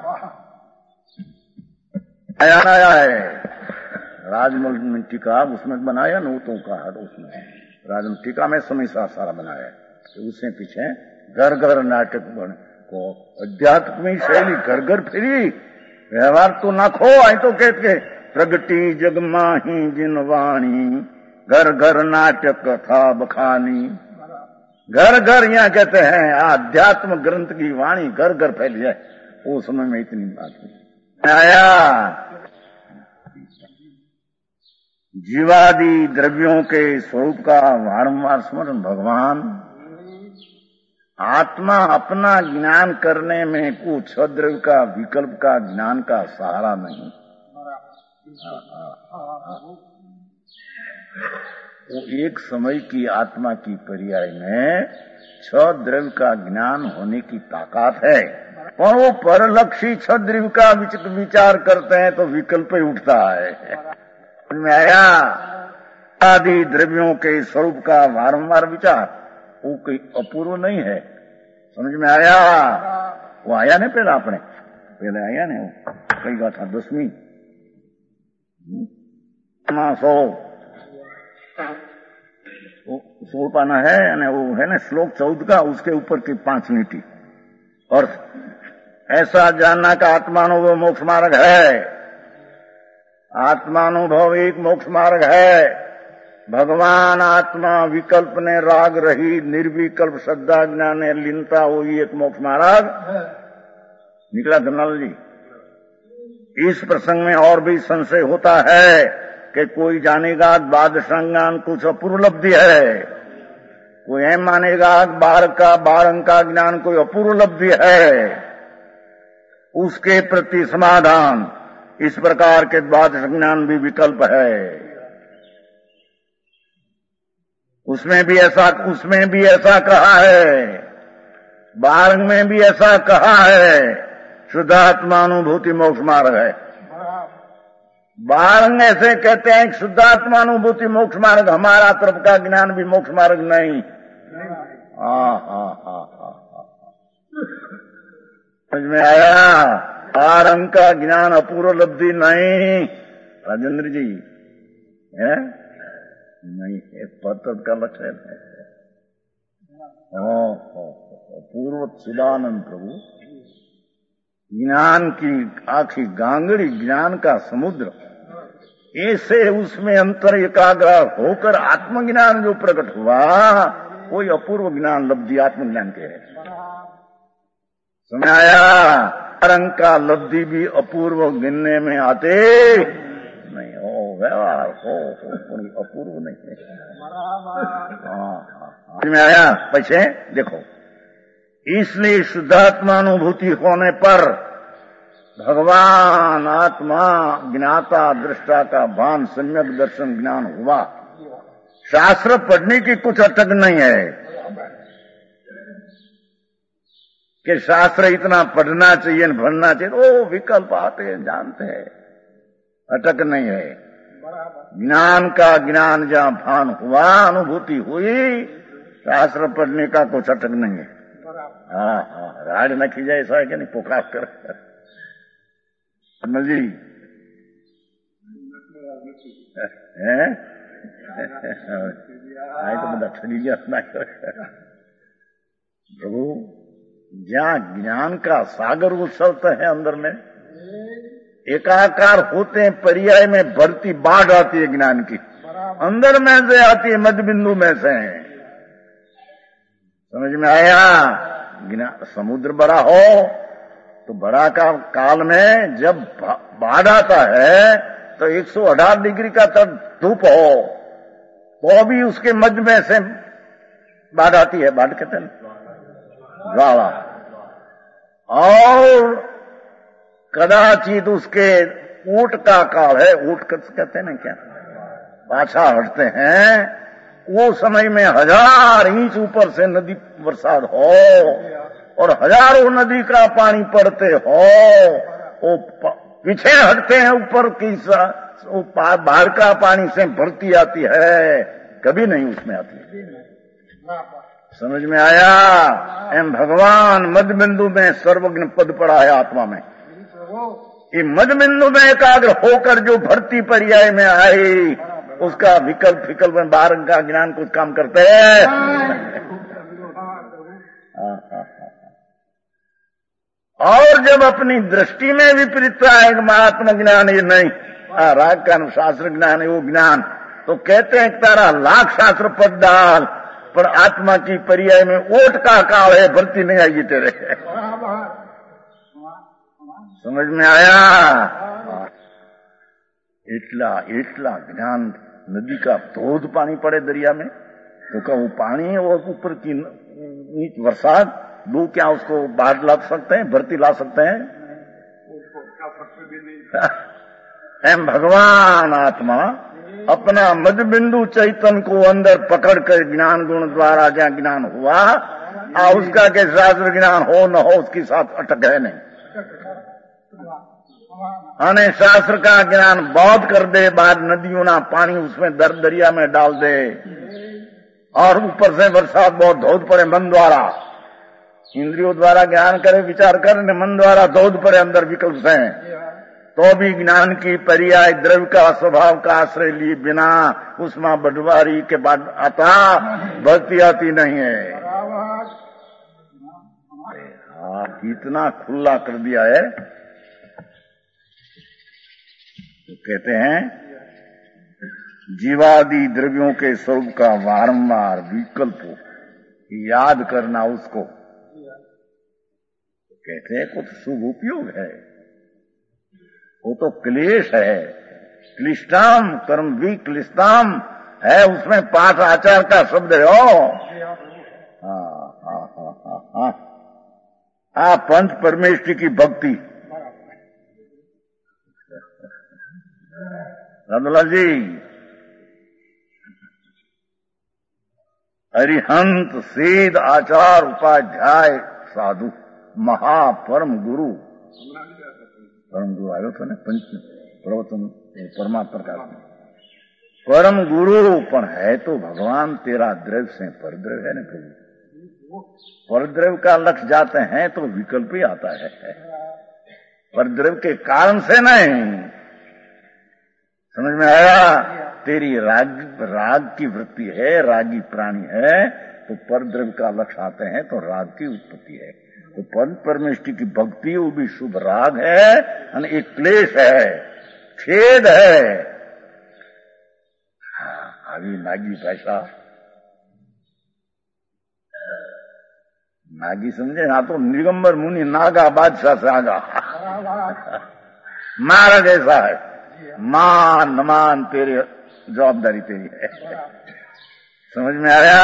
आया आया है राजमल में टीका उसमें बनाया न तो का उसमें राजमल टीका में समय सा सारा बनाया है, तो उससे पीछे घर घर नाटक बन को अध्यात्म शैली घर घर फिरी व्यवहार तो ना खो आई तो कहते प्रगति जगमा ही जिन वाणी घर घर नाटक कथा बखानी। घर घर यहाँ कहते हैं आध्यात्म ग्रंथ की वाणी घर घर फैली है, वो समय में इतनी बात नहीं आया। जीवादि द्रव्यों के स्वरूप का वारंवार स्मरण, भगवान आत्मा अपना ज्ञान करने में कुछ द्रव्य का विकल्प का ज्ञान का सहारा नहीं, वो एक समय की आत्मा की पर्याय में छह द्रव्य का ज्ञान होने की ताकत है, और वो परलक्षी छह द्रव्य का विचार करते हैं तो विकल्प ही उठता है। में आया आदि द्रव्यों के स्वरूप का वारंवार विचार, वो कोई अपूर्व नहीं है, समझ में आया। वो आया नहीं पहले अपने पहले आया नहीं, वो कई गाथा दसवीं सौ सौ पाना है, वो है ना श्लोक चौदह का, उसके ऊपर की पांच नीति अर्थ। ऐसा जानना का आत्मानुभव मोक्ष मार्ग है, आत्मानुभव एक मोक्ष मार्ग है। भगवान आत्मा विकल्प ने राग रही निर्विकल्प श्रद्धा ज्ञान ने लीनता हुई एक मोक्ष मार्ग निकला। धनलाल जी इस प्रसंग में और भी संशय होता है कि कोई जानेगा द्वादश ज्ञान कुछ अपूर्व लब्धि है, कोई एम मानेगा बारह का बारह का ज्ञान कोई अपूर्व लब्धि है, उसके प्रति समाधान इस प्रकार के द्वादश ज्ञान भी विकल्प है। उसमें भी ऐसा उसमें भी ऐसा कहा है, बारह में भी ऐसा कहा है, शुद्धात्मानुभूति मोक्ष मार्ग है। बारह ऐसे कहते हैं कि शुद्धात्मानुभूति मोक्ष मार्ग, हमारा तरफ का ज्ञान भी मोक्ष मार्ग नहीं। हाँ हाँ हाँ हाँ समझ में आया। बारह का ज्ञान अपूर्व लब्धि नहीं, राजेंद्र जी है नहीं, पत्र का लक्षण है। पूर्व चिदानंद प्रभु ज्ञान की आखी गांगड़ी, ज्ञान का समुद्र, ऐसे उसमें अंतर एकाग्र होकर आत्मज्ञान जो प्रकट हुआ, कोई अपूर्व ज्ञान लब्धि आत्मज्ञान के है। समझाया? रंग का लब्धि भी अपूर्व गिनने में आते नहीं हो, व्यवहार हो, हो अपूर्व नहीं है। हाँ, में आया पीछे देखो, इसलिए शुद्धात्मानुभूति होने पर भगवान आत्मा ज्ञाता दृष्टा का भान सम्यक दर्शन ज्ञान हुआ। शास्त्र पढ़ने की कुछ अटक नहीं है कि शास्त्र इतना पढ़ना चाहिए पढ़ना चाहिए, ओ विकल्प आते हैं, जानते हैं, अटक नहीं है। ज्ञान का ज्ञान जहां भान हुआ, अनुभूति हुई, शास्त्र पढ़ने का कुछ अटक नहीं है। हाँ हाँ, राज न की जाए ऐसा है कि नहीं, पुकार कर जी है आए तो बता ठगी गया प्रभु। जहाँ ज्ञान का सागर उछलता है अंदर में, एकाकार होते हैं, पर्याय में भरती बाढ़ आती है ज्ञान की, अंदर में से आती है, मध्य बिंदु में से है। समझ में आया? ज्ञान समुद्र बड़ा हो तो बड़ा का काल में जब बाढ़ आता है तो एक सौ अठारह डिग्री का तक धूप हो तो भी उसके मध्य में से बाढ़ आती है। बाढ़ कहते हैं ज्वाला। और कदाचित उसके ऊंट का काल है, ऊंट कहते हैं ना क्या, पाछा हटते हैं, वो समय में हजार इंच ऊपर से नदी बरसात हो और हजारों नदी का पानी पड़ते हो, वो पीछे हटते हैं, ऊपर की बाहर का पानी से भरती आती है, कभी नहीं उसमें आती। समझ में आया? एम भगवान मध्य बिंदु में सर्वज्ञ पद पड़ा है आत्मा में। ये मध्य बिंदु में एकाग्र होकर जो भरती पर्याय में आई, उसका विकल्प विकल्प में बाहर का ज्ञान कुछ काम करते हैं। और जब अपनी दृष्टि में विपरीतता है कि आत्मज्ञान ये नहीं, राग का शास्त्र ज्ञान है वो ज्ञान, तो कहते हैं तारा लाख शास्त्र पढ़ डाल, पर आत्मा की पर्याय में ओट का काल है, भर्ती नहीं आएगी तेरे। समझ में आया? इतला इतला ज्ञान, नदी का धोध पानी पड़े दरिया में तो क्या वो पानी और ऊपर की नीच बरसात दो क्या उसको बाहर ला सकते हैं, भर्ती ला सकते हैं? एम भगवान आत्मा अपना मध्य बिंदु चैतन्य को अंदर पकड़ कर ज्ञान गुण द्वारा जहाँ ज्ञान हुआ, आ उसका के शास्त्र ज्ञान हो न हो उसके साथ अटक है नहीं। अने शास्त्र का ज्ञान बहुत कर दे, बाद नदियों ना पानी उसमें दर दरिया में डाल दे, और ऊपर से बरसात बहुत धोध पड़े मन द्वारा, इंद्रियों द्वारा ज्ञान करे विचार करे, मन द्वारा धोध पड़े अंदर विकल्प से, तो भी ज्ञान की पर्याय द्रव्य का स्वभाव का आश्रय लिए बिना उसमें बटवारी के बाद आता भक्ति आती नहीं है। हाँ, इतना खुला कर दिया है। तो कहते हैं जीवादि द्रव्यों के स्वरूप का बारंबार विकल्प याद करना, उसको कहते हैं कुछ शुभ उपयोग है, वो तो क्लेश है, क्लिष्टाम कर्म भी क्लिष्टाम है, उसमें पाठ आचार का शब्द है। ओ हाँ हाँ हाँ हाँ हाँ हाँ, पंच परमेश्वरी की भक्ति। रामलाल जी, अरिहंत सेद आचार उपाध्याय साधु महापरम गुरु, परम गुरु आयो था ने पंच प्रवचन परमात्मा का परम गुरु, पण है तो भगवान तेरा द्रव्य से परद्रव्य है ना प्रभु। परद्रव्य का लक्ष्य जाते हैं तो विकल्प ही आता है, परद्रव्य के कारण से नहीं। समझ में आया? तेरी राग राग की वृत्ति है, रागी प्राणी है, तो पर द्रव्य का लक्ष्य आते हैं तो राग की उत्पत्ति है। तो पर परमेष्टि की भक्ति वो भी शुभ राग है, और एक क्लेश है, छेद है। हाँ, अभी नागी पैसा नागी समझे ना, तो निगंबर मुनि नागा बादशाह से आगा महाराज ऐसा है, मान न मान तेरी जवाबदारी तेरी है। समझ में आया?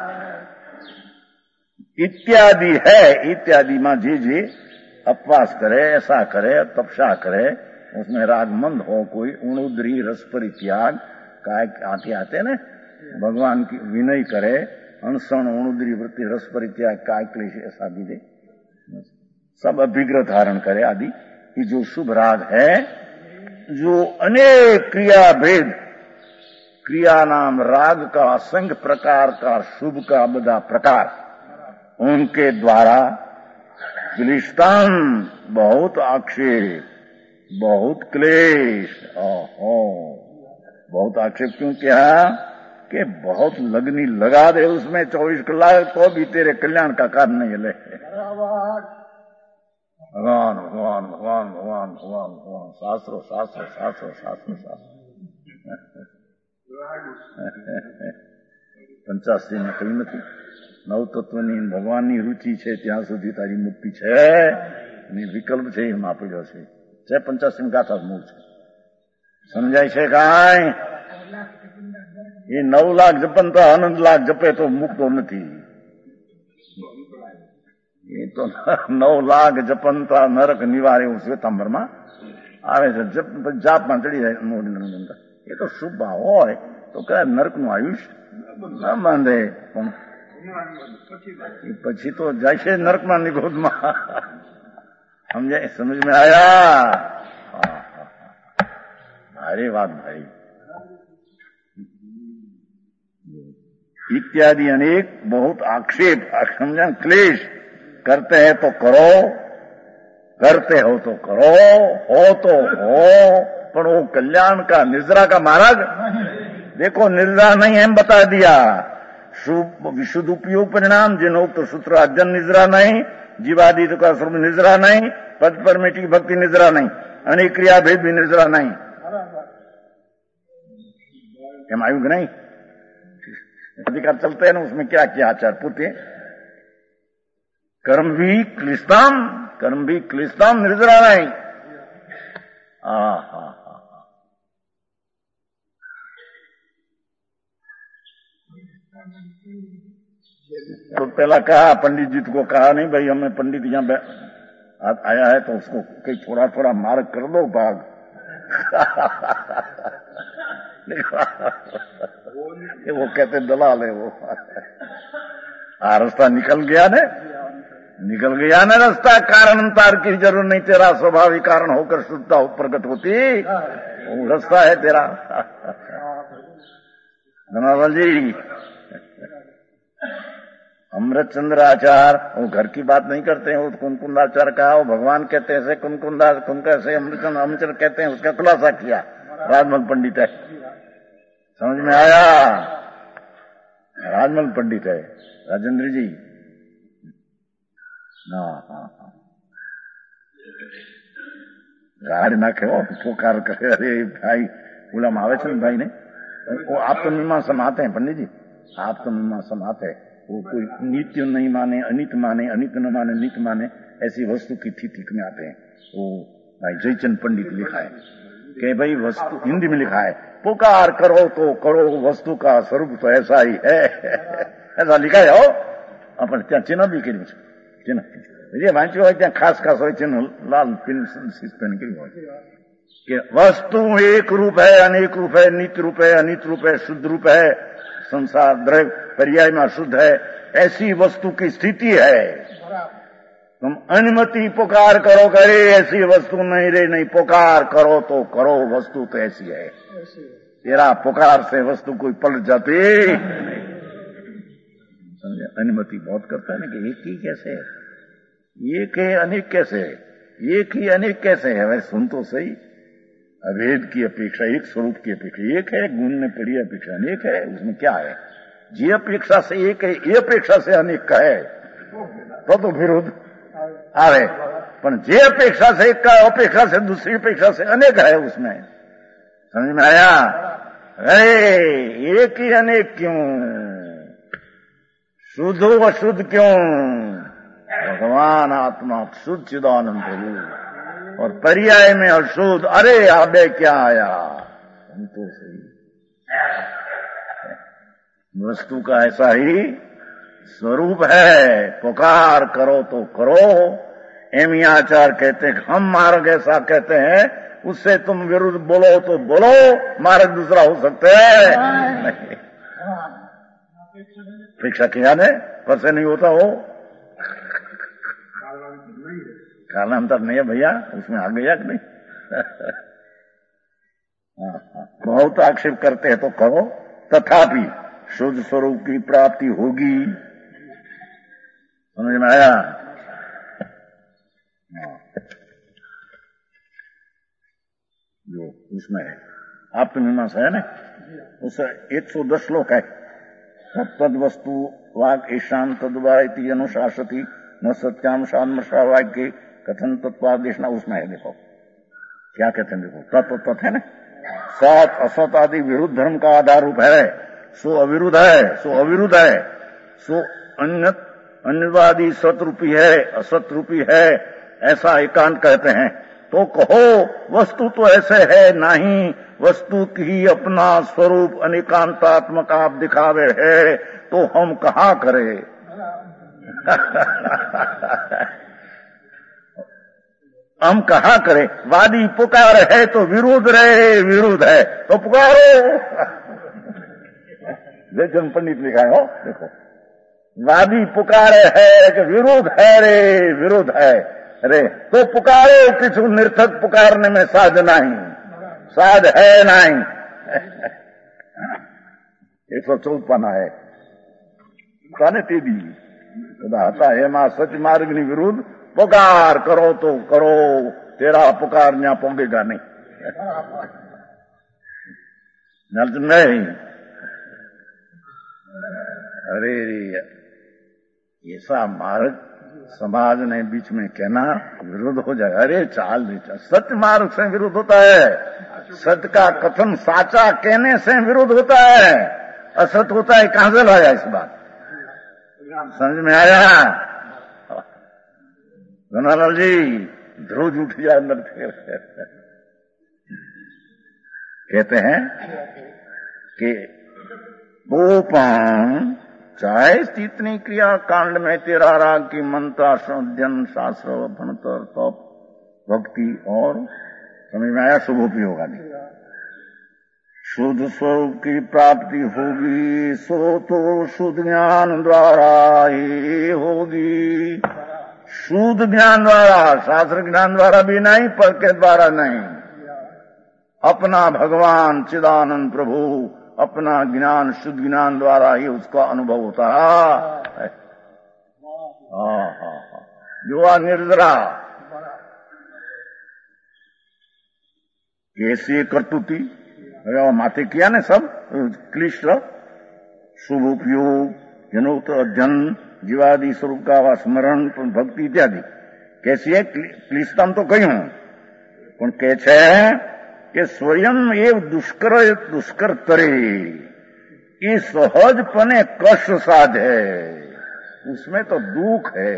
इत्यादि है, इत्यादि मां जी जी अपवास करे, ऐसा करे, तपस्या करे, उसमें रागमंद हो, कोई उणुद्री रस परित्याग काय आते आते न भगवान की विनय करे, अनशन उणुद्री वृत्ति रस परित्याग काय क्लेश ऐसा भी दे, सब अभिग्रह धारण करे आदि। ये जो शुभ राग है, जो अनेक क्रिया भेद क्रिया नाम राग का असंख्य प्रकार का शुभ का बदा प्रकार, उनके द्वारा क्लिष्टम बहुत आक्षेप, बहुत क्लेश, ओहो बहुत आक्षेप क्यों किया कि बहुत लगनी लगा दे उसमें चौबीस कलाक, तो भी तेरे कल्याण का कारण नहीं ले। भगवान भगवान भगवान भगवान भगवान भगवान शास्त्रो शास्त्र शास्त्र शास्त्र शास्त्र પંચાસી માં કહ્યું નથી, નવ તત્વની ભગવાનની રુચિ છે ત્યાં સુધી તારી મુક્તિ છે, અને વિકલ્પ છે એમાં આપેલો છે, છે પંચાસી ગાથા મૂળ છે, સમજાય છે કાંઈ? એ નવ લાખ જપન તો આનંદ લાખ જપે તો મુક્તો નથી, એ તો નવ લાખ જપનતા નરક નિવારે એવું શ્વેતાંબરમાં આવે છે, જાપમાં ચડી જાય મોડી, એ તો શુભ ભાવ હોય તો કયા નરકનું આયુષ્ય ન બાંધે, પણ પછી તો જાય છે નરકમાં ની ગોદમાં, સમજાય? સમજ में आया? अरे बात भाई, इत्यादि अनेक बहुत आक्षेप, समझा, क्लेश करते हैं तो करो, करते हो तो करो, हो तो हो, पर वो कल्याण का निजरा का मार्ग देखो, निजरा नहीं है बता दिया, विशुद्ध उपयोग परिणाम जिनोक्त सूत्र अध्ययन निजरा नहीं, जीवादि का स्वरूप निजरा नहीं, पद परमेष्टि की भक्ति निजरा नहीं, अनेक क्रिया भेद भी निजरा नहीं, हम आयु कि नहीं? अधिकार चलते हैं ना, उसमें क्या किया आचार पुते, कर्म भी क्लिष्टम, कर्म भी क्लिष्टम निजरा नहीं। हा हा तो पहला कहा, पंडित जी को कहा नहीं भाई, हमें पंडित यहाँ आया है तो उसको कहीं थोड़ा थोड़ा मार्ग कर दो भाग वो कहते दलाल है वो। आ रास्ता निकल गया ने, निकल गया ना रास्ता, कारण तार की जरूरत नहीं, तेरा स्वाभाविक कारण होकर शुद्धता प्रकट होती, वो रास्ता है तेरा। धन्यवाद जी। अमृत चंद्र आचार वो घर की बात नहीं करते हैं, वो कुनकुंदाचार का वो भगवान कहते हैं, कुनकुंदा कुन कैसे अमृत चंद्र अमृत कहते हैं, उसका खुलासा किया राजमल पंडित है। समझ में आया? राजमल पंडित है राजेंद्र जी। हाँ हाँ हाँ गाड़ी नाखे हो पुकार करे, अरे भाई बोला आवे छे भाई ने, वो आप तो मीमांसा आते हैं पंडित जी, आप तो मीमांसा आते हैं, वो कोई नित्य नहीं माने, अनित माने, अनित न माने, नित्य माने, ऐसी वस्तु की ठीक में आते हैं। वो भाई जयचंद पंडित लिखा है कि भाई वस्तु हिंदी में लिखा है, पुकार करो तो करो, वस्तु का स्वरूप तो ऐसा ही है ऐसा लिखा है। हो अपन त्या चिन्ह भी કર્યું છે, चिन्ह જે વાંચ્યું હોય ત્યાં ખાસ ખાસ હોય चिन्ह, लाल पिन पेन કર્યું હોય कि वस्तु एक रूप है, अनेक रूप है, नित्य रूप है, अनित रूप है, शुद्ध रूप है, संसार द्रव्य पर्याय में शुद्ध है, ऐसी वस्तु की स्थिति है। तुम अनुमति पुकार करो, करे ऐसी वस्तु नहीं रे, नहीं पुकार करो तो करो, वस्तु तो ऐसी है। तेरा पुकार से वस्तु कोई पलट जाती। अनुमति बहुत करता है ना कि एक ही कैसे है, एक है अनेक कैसे है, एक ही अनेक कैसे है, वैसे सुन तो सही। अभेद की अपेक्षा एक, स्वरूप की अपेक्षा एक है, गुण में पड़ी अपेक्षा अनेक है, उसमें क्या है? जी अपेक्षा से एक है, ये अपेक्षा से अनेक का है तो तो विरोध आवे, पर जे अपेक्षा से एक का अपेक्षा से दूसरी अपेक्षा से अनेक है, उसमें समझ में आया? अरे एक ही अनेक क्यों, शुद्ध अशुद्ध क्यों? भगवान आत्मा शुद्ध चिदानंद प्रभु और पर्याय में अशुद्ध, अरे आबे क्या आया? तो सही वस्तु का ऐसा ही स्वरूप है, पुकार करो तो करो। एमी आचार कहते हैं हम मार्ग ऐसा कहते हैं, उससे तुम विरुद्ध बोलो तो बोलो, मार्ग दूसरा हो सकता है। शिक्षा किया ने पर से नहीं होता हो, कालांतर नहीं है भैया, उसमें आ गया कि नहीं? बहुत आक्षेप करते हैं तो कहो, तथापि शुद्ध स्वरूप की प्राप्ति होगी। समझ में आया? जो इसमें है आत्ममीमांसा है ना, उस एक सौ दस श्लोक है। तद वस्तु वाक ईशान तद्वा इति अनुशासती न सत्याम शान्मशा वाक्य कथन तत्वादेशना, उसमें है। देखो क्या कहते हैं, देखो तत्व तत् है ना, सत असत आदि विरुद्ध धर्म का आधार रूप है, सो अविरुद्ध है, सो अविरुद्ध है, सो अन्य अन्यवादी सतरूपी है, असत रूपी है, ऐसा एकांत कहते हैं। तो कहो वस्तु तो ऐसे है नहीं, वस्तु की अपना स्वरूप अनेकांतात्मक आप दिखावे है, तो हम कहाँ करें? हम कहाँ करें? वादी पुकार है तो विरोध रहे, विरोध है तो पुकारो। जन पंडित लिखा है, हो देखो, वादी पुकारे है कि विरोध है रे, विरोध है रे, तो पुकारो, किसी निर्थक पुकारने में साध नहीं, साध है नहीं। एक सौ चौदह पाना है काने तेदी आता है मां सच मार्ग नहीं विरुद्ध, पुकार करो तो करो, तेरा पुकार यहां पहुंचेगा नहीं। नहीं, अरे ऐसा मार्ग समाज ने बीच में कहना विरोध हो जाए, अरे चाल नहीं चाल, सत्य मार्ग से विरोध होता है, सत्य का कथन साचा कहने से विरोध होता है, असत होता है। कहां से लाया इस बात? समझ में आया? धनालाल जी ध्रुव उठ जाए अंदर। कहते हैं कि गोपान चाहे इतनी क्रिया कांड में तेरा राग की मंत्र अध्ययन शास्त्र भणतर तप भक्ति और समझ में आया शुभ उपयोग आदि, शुद्ध स्वरूप की प्राप्ति होगी, सो तो शुद्ध ज्ञान द्वारा ही होगी। शुद्ध ज्ञान द्वारा, शास्त्र ज्ञान द्वारा भी नहीं, पर के द्वारा नहीं, अपना भगवान चिदानंद प्रभु अपना ज्ञान शुद्ध ज्ञान द्वारा ही उसका अनुभव होता है। हाँ हाँ हाँ, युवा निर्जरा कैसी करतुती माथे किया ने सब क्लिष्ट शुभ उपयोग जनोत अध्ययन जीवादि स्वरूप का स्मरण भक्ति इत्यादि कैसी है क्लिष्टता तो कही हूं, पण कहे छे कि स्वयं ये दुष्कर दुष्कर तरे ये सहजपने कष्ट साधे, उसमें तो दुख है।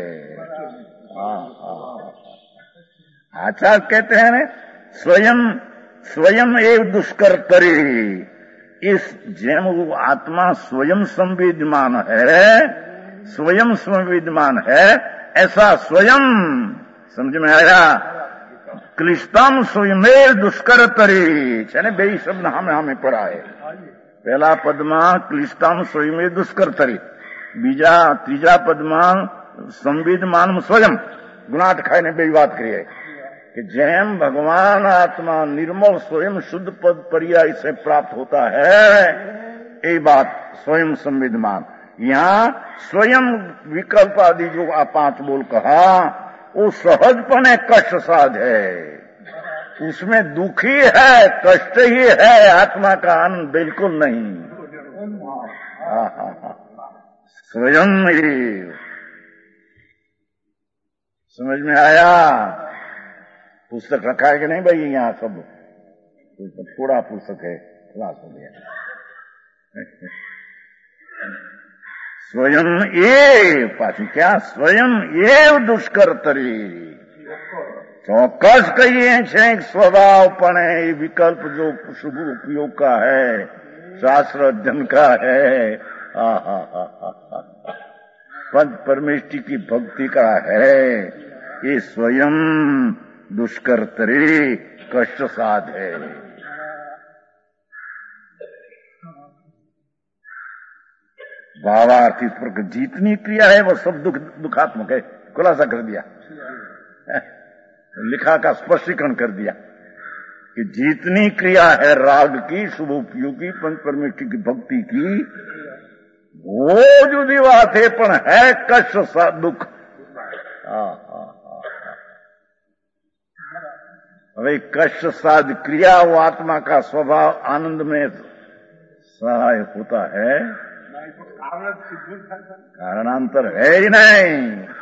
आचार्य कहते हैं ने स्वयं स्वयं एव दुष्कर तरे, इस जेम वो आत्मा स्वयं संविद्यमान है, स्वयं संविद्यमान है, ऐसा स्वयं समझ में आया? क्लिष्टम स्वयमेव दुष्कर तरी છે ને, બે શબ્દ સામે સામે પડાય। પહેલા પદમાં ક્લિષ્ટમ સ્વયમેવ દુષ્કર તરી, બીજા ત્રીજા પદમાં સંવિદમાન સ્વયં ગુણાટ ખાઈને બે વાત કરીએ कि જેમ भगवान आत्मा निर्मल स्वयं शुद्ध पद पर्याय से प्राप्त होता है, ये बात स्वयं संविद्यमान। यहाँ स्वयं विकल्प आदि जो आप पांच बोल कहा, वो सहजपने कष्ट साध है। उसमें दुख ही है, कष्ट ही है, आत्मा का आनंद बिल्कुल नहीं। हाँ हाँ हाँ, स्वयं ही। समझ में आया? पुस्तक रखा है कि नहीं भाई? यहाँ सब थोड़ा पुस्तक है, क्लास हो गया। स्वयं एव, पाछू क्या? स्वयं एव दुष्कर तरी। ચોક્કસ કહીએ છે સ્વભાવ પણ એ વિકલ્પ जो शुभ उपयोग का है, शास्त्र अध्ययन का है, पंच परमेष्टि की भक्ति का है, ये स्वयं दुष्कर तरी कष्ट साध है। भावार्थ इस पर जितनी क्रिया है वो सब दुख दुखात्मक है। खुलासा कर दिया, लिखा का स्पष्टीकरण कर दिया कि जितनी क्रिया है राग की, शुभ उपयोगी, पंच परमेष्टि की भक्ति की, वो जुदी बात है, पण है कष्ट सा दुख। હવે कष्ट साध क्रिया वो आत्मा का स्वभाव आनंद में सहाय होता है, कारणांतर है ही नहीं।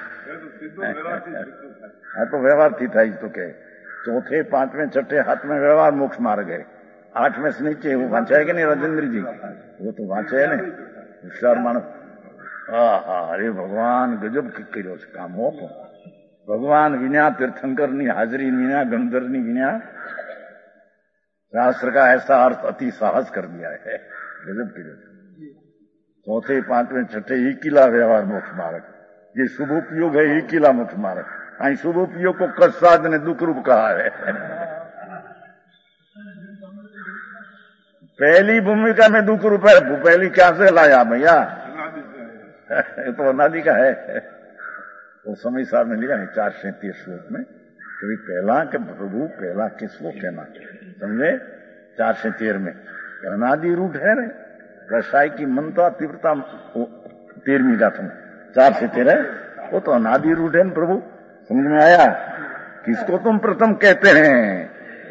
हाँ तो व्यवहार थी था तो के चौथे पांचवें छठे हाथ में व्यवहार मोक्ष मार्ग है। आठवें से नीचे वो वांचे है कि नहीं राजेंद्र जी? वो तो वांचे है ने होशियार मानस। हाँ हाँ, अरे भगवान गजब करो काम हो। भगवान विना तीर्थंकर नी हाजरी विना गंधर नी विना शास्त्र का ऐसा अर्थ अति साहस कर दिया है। गजब करो। चौथे पांचवें छठे ही किला व्यवहार मोक्ष मार्ग, ये शुभ उपयोग है ही किला मोक्ष मार्ग। आई शुभ उपयोग को कष्ट साध ने दुख रूप कहा है। पहली भूमिका में दुख रूप है, पहली क्या से लाया भैया? ये तो अनादि का है। वो समय साहब ने लिखा है चार सैंतीस श्लोक में, कभी पहला के प्रभु पहला के श्लोक कहना, समझे? चार से तेर में अनादि रूट है ना, रसाई की मनता तीव्रता तेरहवीं गाथा में चार से तेरह, वो तो अनादि रूट है ना प्रभु। समझ में आया? किसको तुम प्रथम कहते हैं?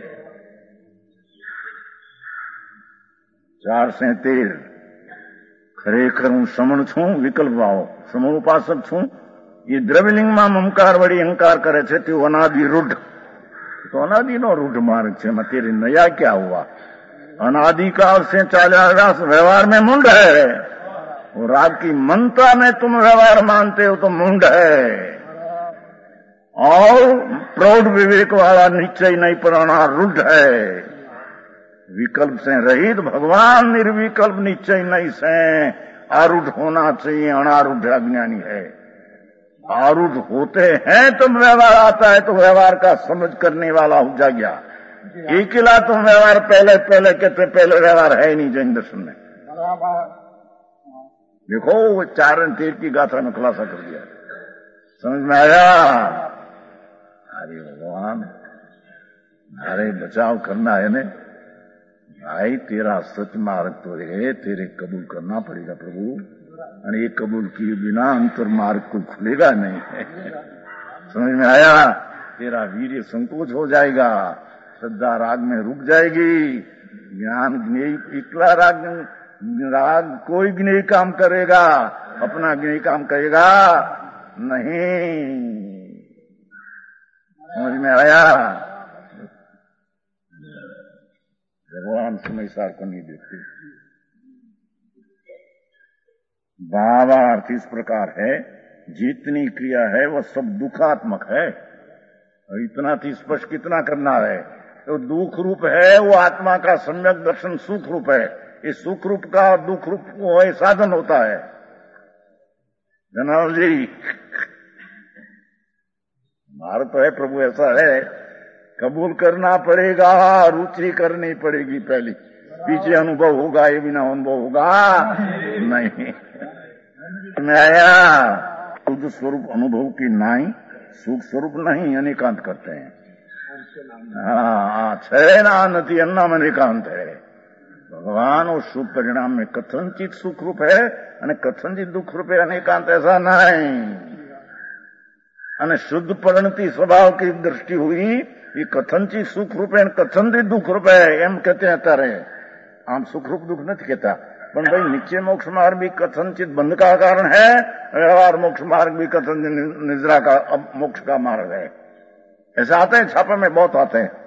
चार से तेर खरेखर हूं समण छू, विकल्प भाव समूह उपासक छू। ये द्रव्यलिंग में ममकार वड़ी अहंकार करे छे ते अनादि रूढ़, तो अनादि नो रूढ़ मार्ग छे। में तेरे नया क्या हुआ? अनादि काल से चाला व्यवहार में मुंड है, और राग की मनता में तुम व्यवहार मानते हो तो मुंड है। और प्रौढ़ विवेक वाला निश्चय नहीं पर अनारूढ़ है। विकल्प से रहित भगवान निर्विकल्प निश्चय नहीं से आरूढ़ होना चाहिए, अनारूढ़ अज्ञानी है। आरूढ़ होते हैं तो व्यवहार आता है, तो व्यवहार का समझ करने वाला हो जा गया। एक किला तुम व्यवहार पहले पहले कहते पहले व्यवहार है नहीं जैन दर्शन में। देखो वो चार तेर की गाथा में खुलासा कर दिया, समझ में आया? अरे भगवान अरे बचाव करना है ने भाई, तेरा सच मार्ग तो है, तेरे कबूल करना पड़ेगा प्रभु। और ये कबूल किए बिना अंतर मार्ग को खुलेगा नहीं। समझ में आया? तेरा वीर्य संकोच हो जाएगा, श्रद्धा राग में रुक जाएगी, ज्ञान ज्ञेय इकला राग राग कोई ज्ञेय काम करेगा, अपना ज्ञेय काम करेगा नहीं। समझ में आया? भगवान समय सार को नहीं देखते। भावार्थ इस प्रकार है, जितनी क्रिया है वह सब दुखात्मक है। और इतना थी स्पष्ट कितना करना है? तो दुख रूप है वो आत्मा का सम्यक दर्शन सुख रूप है। इस सुख रूप का दुख रूप वो साधन होता है। जनाब जी हमारा तो है प्रभु ऐसा है, कबूल करना पड़ेगा, रुचि करनी पड़ेगी पहली, पीछे अनुभव होगा, ये बिना अनुभव होगा नहीं। मैं आया शुद्ध स्वरूप अनुभव की नाई, सुख स्वरूप नहीं अनेकांत करते हैं। हाँ छे ना नती अन्ना में अनेकांत है। भगवान और शुभ परिणाम में कथनचित सुख रूप है और कथनचित दुख रूप है, अनेकांत ऐसा नहीं। અને શુદ્ધ પરિણતિ સ્વભાવ की दृष्टि हुई ये कथनची सुख रूपे कथनથી दुख रूपे એમ કહેતે અત્યારે આમ सुख रूप दुख નથી कहता પણ भाई निश्चय मोक्ष मार्ग भी कथनचित बंध का कारण है, व्यवहार मोक्ष मार्ग भी कथन निद्रा का मोक्ष का मार्ग है। ऐसे आते हैं छापे में बहुत आते हैं,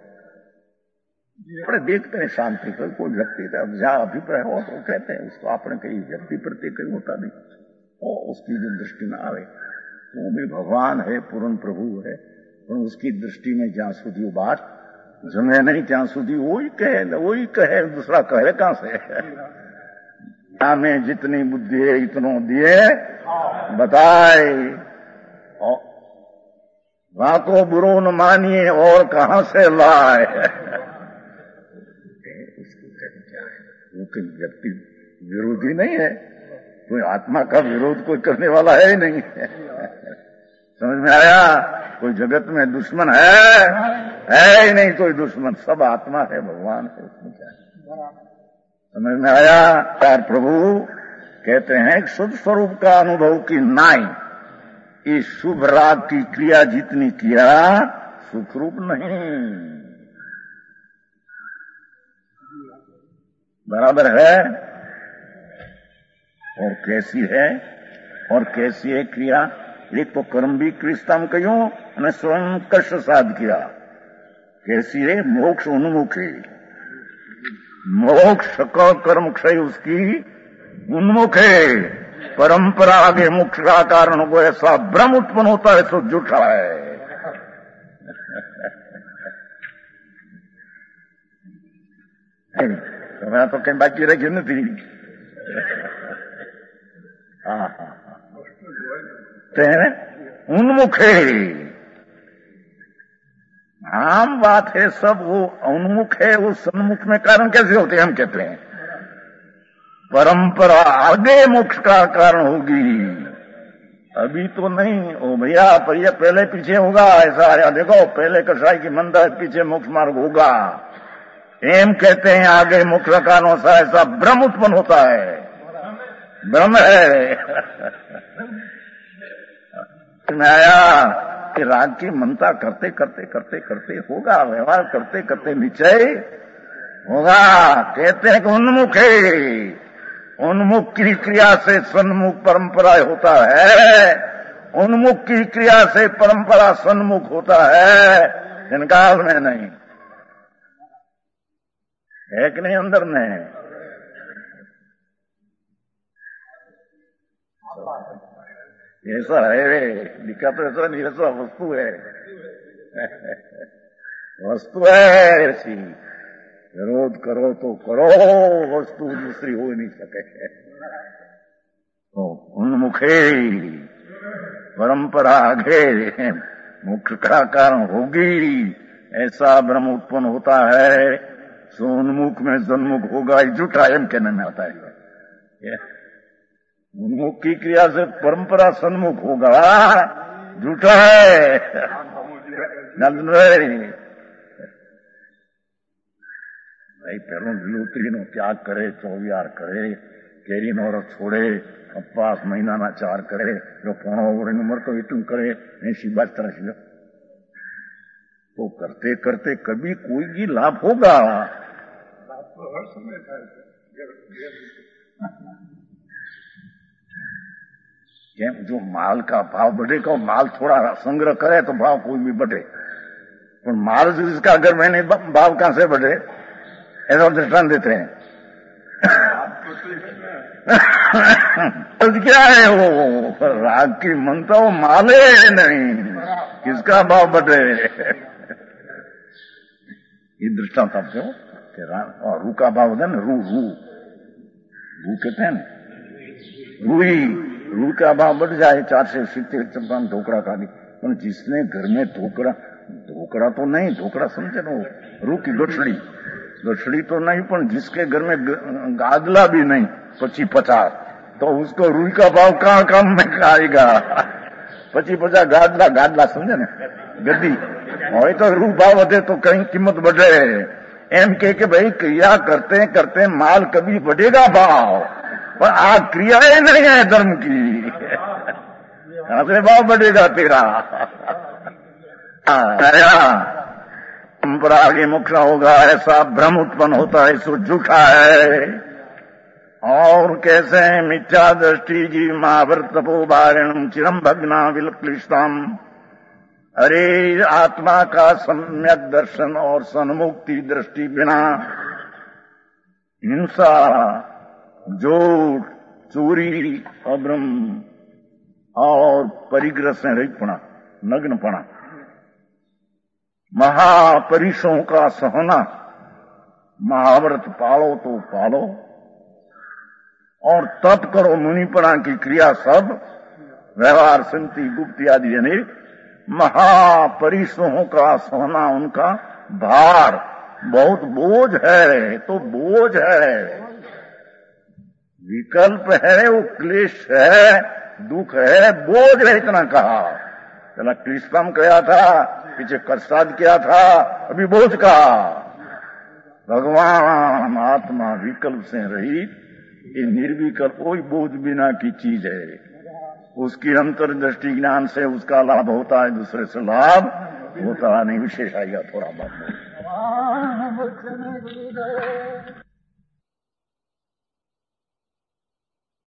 बड़े देखते हैं शांति को कोई व्यक्ति जहाँ अभिप्राय हो तो कहते हैं उसको आपने कहीं व्यक्ति प्रति कहीं होता नहीं वो उसकी जो दृष्टि में आवे वो भी भगवान है पूर्ण प्रभु है पर उसकी दृष्टि में जहाँ સુધી बात जमे नहीं ત્યાં સુધી वही कहे वही कहे दूसरा कहे कहां से हमें जितनी बुद्धि है इतनो दिए बताए वहां को बुरो न मानिए और कहां से लाए वो कोई व्यक्ति विरोधी नहीं है, कोई आत्मा का विरोध कोई करने वाला है ही नहीं समझ में आया? कोई जगत में दुश्मन है है ही नहीं कोई दुश्मन, सब आत्मा है भगवान है उसमें क्या समझ में आया? यार प्रभु कहते हैं शुद्ध स्वरूप का अनुभव की नाई इस शुभ राग की क्रिया जितनी किया सुख रूप नहीं बराबर है। और कैसी है और कैसी है क्रिया? एक तो कर्म भी क्रिस्ताम कहो અને स्वयं कष्ट साध किया कैसी है मोक्ष उन्मुख है, मोक्ष का कर्म क्षय उसकी उन्मुख है, परंपरा आगे मोक्ष का कारण को ऐसा भ्रम उत्पन्न होता है तो झूठा है मैं तो कहीं बाकी रखी नहीं हाँ हाँ उन्मुख है आम बात है सब वो उन्मुख है वो सन्मुख में कारण कैसे होते हैं हम कहते हैं परंपरा आगे मोक्ष का कारण होगी अभी तो नहीं ओ भैया भैया पहले पीछे होगा ऐसा आया देखो पहले कसाई की मंदा पीछे मोक्ष मार्ग होगा एम कहते हैं आगे मोक्ष का कारण होता है ऐसा भ्रम उत्पन्न होता है भ्रम है में आया कि राग की मनता करते करते करते करते होगा व्यवहार करते करते निश्चय होगा कहते हैं कि उन्मुख है उन्मुख की क्रिया से सन्मुख परंपरा होता है उन्मुख की क्रिया से परंपरा सन्मुख होता है इनकार में नहीं है कि नहीं अंदर में ऐसा है रे लिखा तो ऐसा नहीं ऐसा वस्तु है वस्तु है ऐसी विरोध करो तो करो वस्तु दूसरी हो नहीं सके तो उन्मुखे परंपरा आगे मोक्ष का कारण होगी ऐसा भ्रम उत्पन्न होता है सो उन्मुख में जन्मुख होगा झूठा एम कहने में आता है उन्मुख की क्रिया से परंपरा सन्मुख होगा झूठा है भाई पहलो विलोत्री नो त्याग करे चौवियार करे केरी नो रस छोड़े उपवास महीना ना चार करे जो पोणो ओवड़ी उम्र तो इतू करे ऐसी बात तरह तो करते करते कभी कोई भी लाभ होगा तो हर समय था કેમ જો માલ का भाव बढ़ेगा माल थोड़ा संग्रह करे तो भाव कोई भी बढ़े पर माल जिसका अगर मैंने भाव कहां से बढ़े ऐसा दृष्टांत देते हैं क्या है वो राग की मनता वो माले नहीं किसका भाव बढ़े ये दृष्टांत आपसे हो और रू का भाव होता है ना रू रू रू कहते हैं ना रूई रू का भाव बढ़ जाए चार से सित्तेर चंपान ढोकड़ा खाली पर जिसने घर में ढोकड़ा ढोकड़ा तो नहीं ढोकड़ा समझे ना रू की गठड़ी गठड़ी तो नहीं पर जिसके घर में गादला भी नहीं पची पचास तो उसको रूई का भाव कहाँ काम में आएगा पची पचास गादला गादला समझे ना गद्दी और तो रू भाव बढ़े तो कहीं कीमत बढ़े एम के, के भाई क्रिया करते करते माल कभी बढ़ेगा भाव पर आ क्रिया ही नहीं है धर्म की यहां से भाव बढ़ेगा तेरा। परंपरा आगे मुख्य होगा, ऐसा भ्रम उत्पन्न होता है, सो झूठा है। और कैसे हैं मिथ्या दृष्टि जी महाव्रत तपोभारिणम चिरम भग्ना विलक्लिष्टम। अरे आत्मा का सम्यक दर्शन और सन्मुक्ति दृष्टि बिना हिंसा, झूठ, चोरी, अभ्रम और परिग्रह से रहितपना, नग्नपना, महापरिसों का सहना, महाव्रत पालो तो पालो और तप करो, मुनिपना की क्रिया सब, व्यवहार, संति, गुप्ति आदि अनेक महापरिसों का सहना, उनका भार बहुत बोझ है, तो बोझ है, विकल्प है, वो क्लेश है, दुख है, बोझ है, इतना कहा। पहला क्लिष्टम कहा था, पीछे कष्टाद किया था, अभी बोझ कहा। भगवान आत्मा विकल्प से रहित, ये निर्विकल्प कोई बोझ बिना की चीज है। उसकी अंतर्दृष्टि ज्ञान से उसका लाभ होता है, दूसरे से लाभ होता नहीं। विशेष आएगा थोड़ा बहुत।